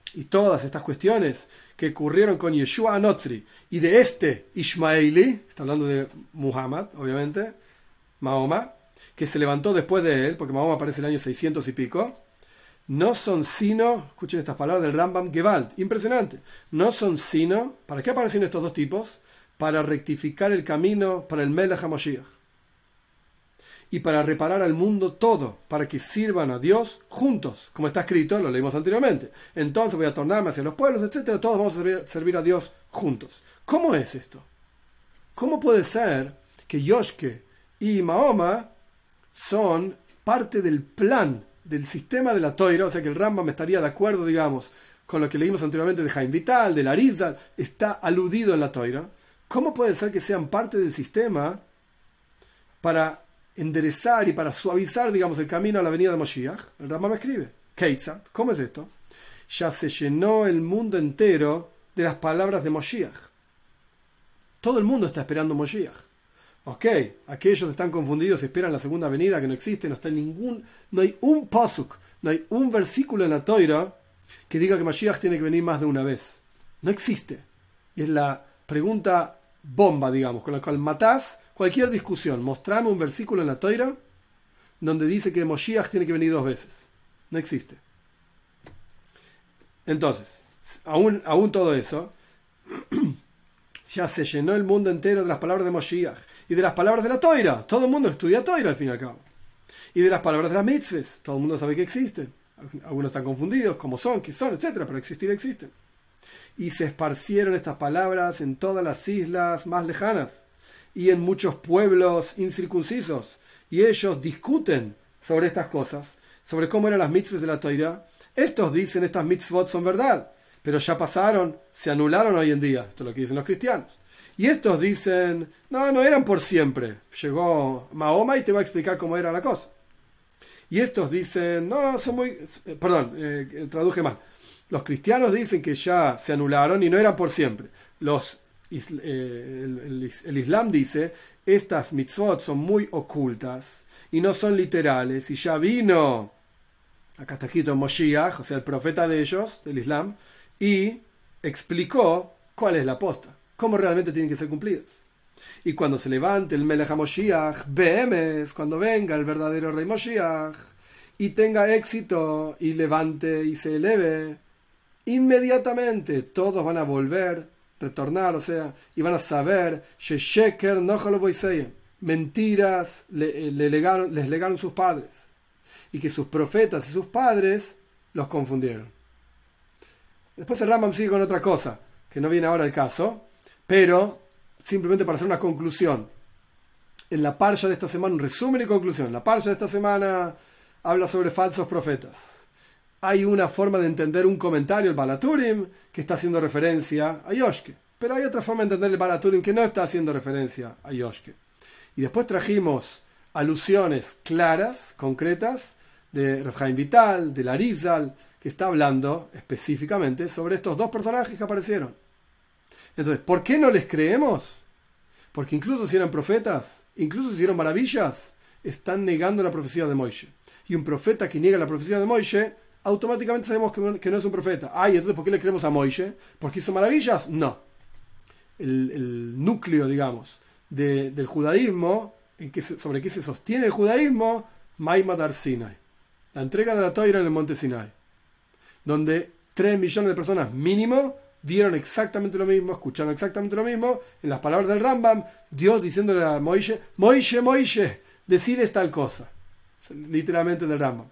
A: y todas estas cuestiones que ocurrieron con Yeshua Anotzri y de este Ishmaeli, está hablando de Muhammad, obviamente, Mahoma, que se levantó después de él, porque Mahoma aparece en el año seiscientos y pico, no son sino, escuchen estas palabras del Rambam Gewalt, impresionante, no son sino, ¿para qué aparecieron estos dos tipos? Para rectificar el camino para el Melech HaMashiach y para reparar al mundo todo, para que sirvan a Dios juntos, como está escrito, lo leímos anteriormente. Entonces voy a tornarme hacia los pueblos, etcétera, todos vamos a servir, servir a Dios juntos. ¿Cómo es esto? ¿Cómo puede ser que Yoshke y Mahoma son parte del plan, del sistema de la Toira? O sea que el Rambam estaría de acuerdo, digamos, con lo que leímos anteriormente de Haim Vital, del Arizal, está aludido en la Toira. ¿Cómo puede ser que sean parte del sistema para enderezar y para suavizar, digamos, el camino a la venida de Moshiach? El Rambam escribe, Keitzat, ¿cómo es esto? Ya se llenó el mundo entero de las palabras de Moshiach. Todo el mundo está esperando Moshiach. Ok, aquellos están confundidos y esperan la segunda venida que no existe, no está en ningún, no hay un pasuk, no hay un versículo en la Toira que diga que Moshiach tiene que venir más de una vez. No existe. Y es la pregunta bomba, digamos, con la cual matás cualquier discusión. Mostrame un versículo en la Toira donde dice que Moshiach tiene que venir dos veces. No existe. Entonces, aún, aún todo eso, ya se llenó el mundo entero de las palabras de Moshiach y de las palabras de la Toira. Todo el mundo estudia Toira al fin y al cabo. Y de las palabras de las mitzvahs. Todo el mundo sabe que existen. Algunos están confundidos, cómo son, qué son, etcétera, pero existir existen. Y se esparcieron estas palabras en todas las islas más lejanas y en muchos pueblos incircuncisos, y ellos discuten sobre estas cosas, sobre cómo eran las mitzvahs de la Toira. Estos dicen estas mitzvot son verdad, pero ya pasaron, se anularon hoy en día. Esto es lo que dicen los cristianos. Y estos dicen, no, no eran por siempre. Llegó Mahoma y te va a explicar cómo era la cosa. Y estos dicen, no, son muy... Perdón, eh, traduje mal. Los cristianos dicen que ya se anularon y no eran por siempre. Los El, el, el Islam dice, estas mitzvot son muy ocultas y no son literales, y ya vino, acá está escrito Moshiach, o sea, el profeta de ellos, del Islam, y explicó cuál es la posta, cómo realmente tienen que ser cumplidas. Y cuando se levante el Melech HaMoshiach, Behemes, cuando venga el verdadero rey Moshiach, y tenga éxito, y levante y se eleve, inmediatamente todos van a volver, retornar, o sea, y van a saber, Sheker no lo voy a decir, mentiras le, le legaron, les legaron sus padres, y que sus profetas y sus padres los confundieron. Después el Rambam sigue con otra cosa, que no viene ahora al caso, pero simplemente para hacer una conclusión. En la parsha de esta semana, un resumen y conclusión. La parsha de esta semana habla sobre falsos profetas. Hay una forma de entender un comentario, el Balaturim, que está haciendo referencia a Yoshke. Pero hay otra forma de entender el Balaturim que no está haciendo referencia a Yoshke. Y después trajimos alusiones claras, concretas, de Rav Chaim Vital, de Arizal, que está hablando específicamente sobre estos dos personajes que aparecieron. Entonces, ¿por qué no les creemos? Porque incluso si eran profetas, incluso si hicieron maravillas, están negando la profecía de Moishe. Y un profeta que niega la profecía de Moishe, automáticamente sabemos que no es un profeta. Ay, entonces ¿por qué le creemos a Moishe? ¿Porque hizo maravillas? No. El, el núcleo, digamos, de, del judaísmo, en que se, sobre qué se sostiene el judaísmo, Maimad Ar Sinai, la entrega de la Toira en el monte Sinai, donde tres millones de personas mínimo vieron exactamente lo mismo, escucharon exactamente lo mismo, en las palabras del Rambam, Dios diciéndole a Moishe, Moishe, Moishe, decirles tal cosa, literalmente del Rambam.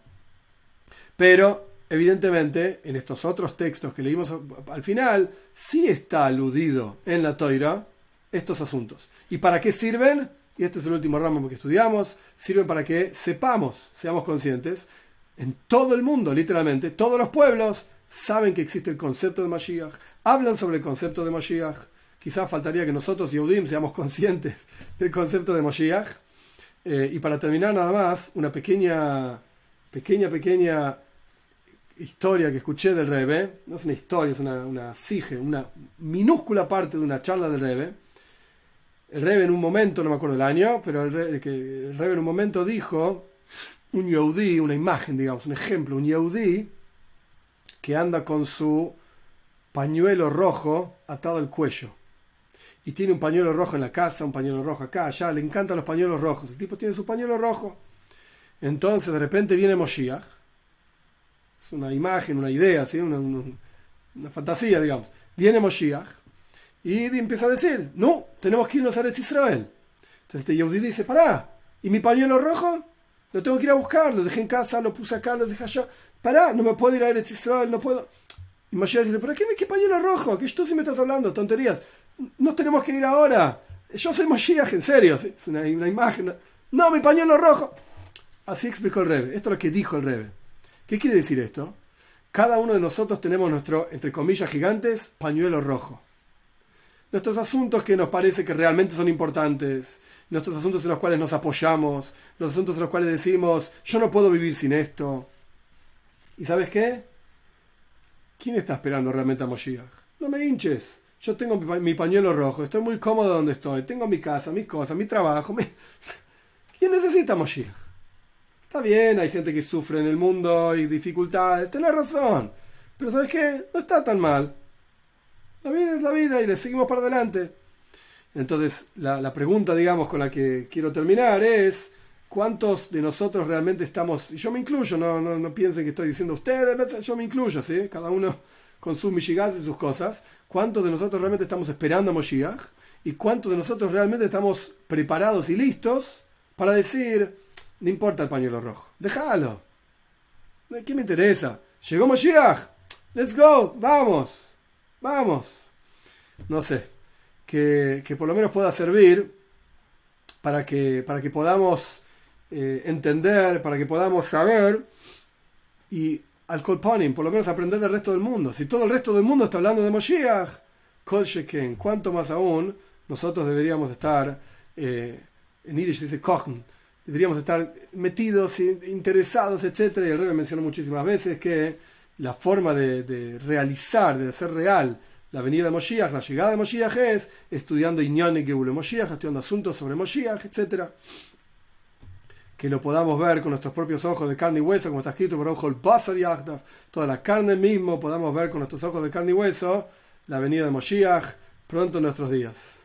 A: Pero, evidentemente, en estos otros textos que leímos al final, sí está aludido en la Toira estos asuntos. ¿Y para qué sirven? Y este es el último Rambam que estudiamos. Sirven para que sepamos, seamos conscientes, en todo el mundo, literalmente, todos los pueblos saben que existe el concepto de Mashiach, hablan sobre el concepto de Mashiach. Quizás faltaría que nosotros, Yehudim, seamos conscientes del concepto de Mashiach. Eh, y para terminar nada más, una pequeña, pequeña, pequeña historia que escuché del Rebbe, no es una historia, es una, una sige, una minúscula parte de una charla del Rebbe. El Rebbe en un momento, no me acuerdo el año, pero el Rebbe, que el Rebbe en un momento dijo, un Yehudí, una imagen, digamos, un ejemplo, un Yehudí, que anda con su pañuelo rojo atado al cuello. Y tiene un pañuelo rojo en la casa, un pañuelo rojo acá, allá, le encantan los pañuelos rojos. El tipo tiene su pañuelo rojo. Entonces de repente viene Moshiach. Es una imagen, una idea, ¿sí? una, una, una fantasía, digamos. Viene Moshiach y empieza a decir, no, tenemos que irnos a Eretz Israel. Entonces este Yehudí dice, pará, ¿y mi pañuelo rojo? Lo tengo que ir a buscar, lo dejé en casa, lo puse acá, lo dejé allá. Pará, no me puedo ir a Eretz Israel, no puedo. Y Moshiach dice, ¿pero qué, qué pañuelo rojo? ¿Qué tú sí me estás hablando? Tonterías. No tenemos que ir ahora. Yo soy Moshiach, en serio. ¿Sí? Es una, una imagen. No, mi pañuelo rojo. Así explicó el Rebbe. Esto es lo que dijo el Rebbe. ¿Qué quiere decir esto? Cada uno de nosotros tenemos nuestro, entre comillas gigantes, pañuelo rojo. Nuestros asuntos que nos parece que realmente son importantes, nuestros asuntos en los cuales nos apoyamos, los asuntos en los cuales decimos, yo no puedo vivir sin esto. ¿Y sabes qué? ¿Quién está esperando realmente a Moshiach? No me hinches. Yo tengo mi, mi pañuelo rojo, estoy muy cómodo donde estoy, tengo mi casa, mis cosas, mi trabajo. Mi... ¿Quién necesita Moshiach? Está bien, hay gente que sufre en el mundo y dificultades, tenés razón. Pero ¿sabes qué? No está tan mal. La vida es la vida y le seguimos para adelante. Entonces, la, la pregunta, digamos, con la que quiero terminar es, ¿cuántos de nosotros realmente estamos, y yo me incluyo, no, no, no piensen que estoy diciendo ustedes, yo me incluyo, ¿sí? Cada uno con sus mishigas y sus cosas, ¿cuántos de nosotros realmente estamos esperando a Moshiach? ¿Y cuántos de nosotros realmente estamos preparados y listos para decir, no importa el pañuelo rojo, déjalo, ¿qué me interesa? Llegó Moshiach, let's go, vamos, vamos. No sé, que, que por lo menos pueda servir para que, para que podamos eh, entender, para que podamos saber y al Kolponim, por lo menos aprender del resto del mundo. Si todo el resto del mundo está hablando de Moshiach, Kol Sheken, cuánto más aún nosotros deberíamos estar, eh, en Yiddish dice kochen, deberíamos estar metidos, interesados, etcétera. Y el Rebbe mencionó muchísimas veces que la forma de, de realizar, de hacer real la venida de Moshiach, la llegada de Moshiach es estudiando Inyan y Geule Moshiach, estudiando asuntos sobre Moshiach, etcétera. Que lo podamos ver con nuestros propios ojos de carne y hueso, como está escrito por Ojo el Basar Yachdav, toda la carne mismo, podamos ver con nuestros ojos de carne y hueso la venida de Moshiach pronto en nuestros días.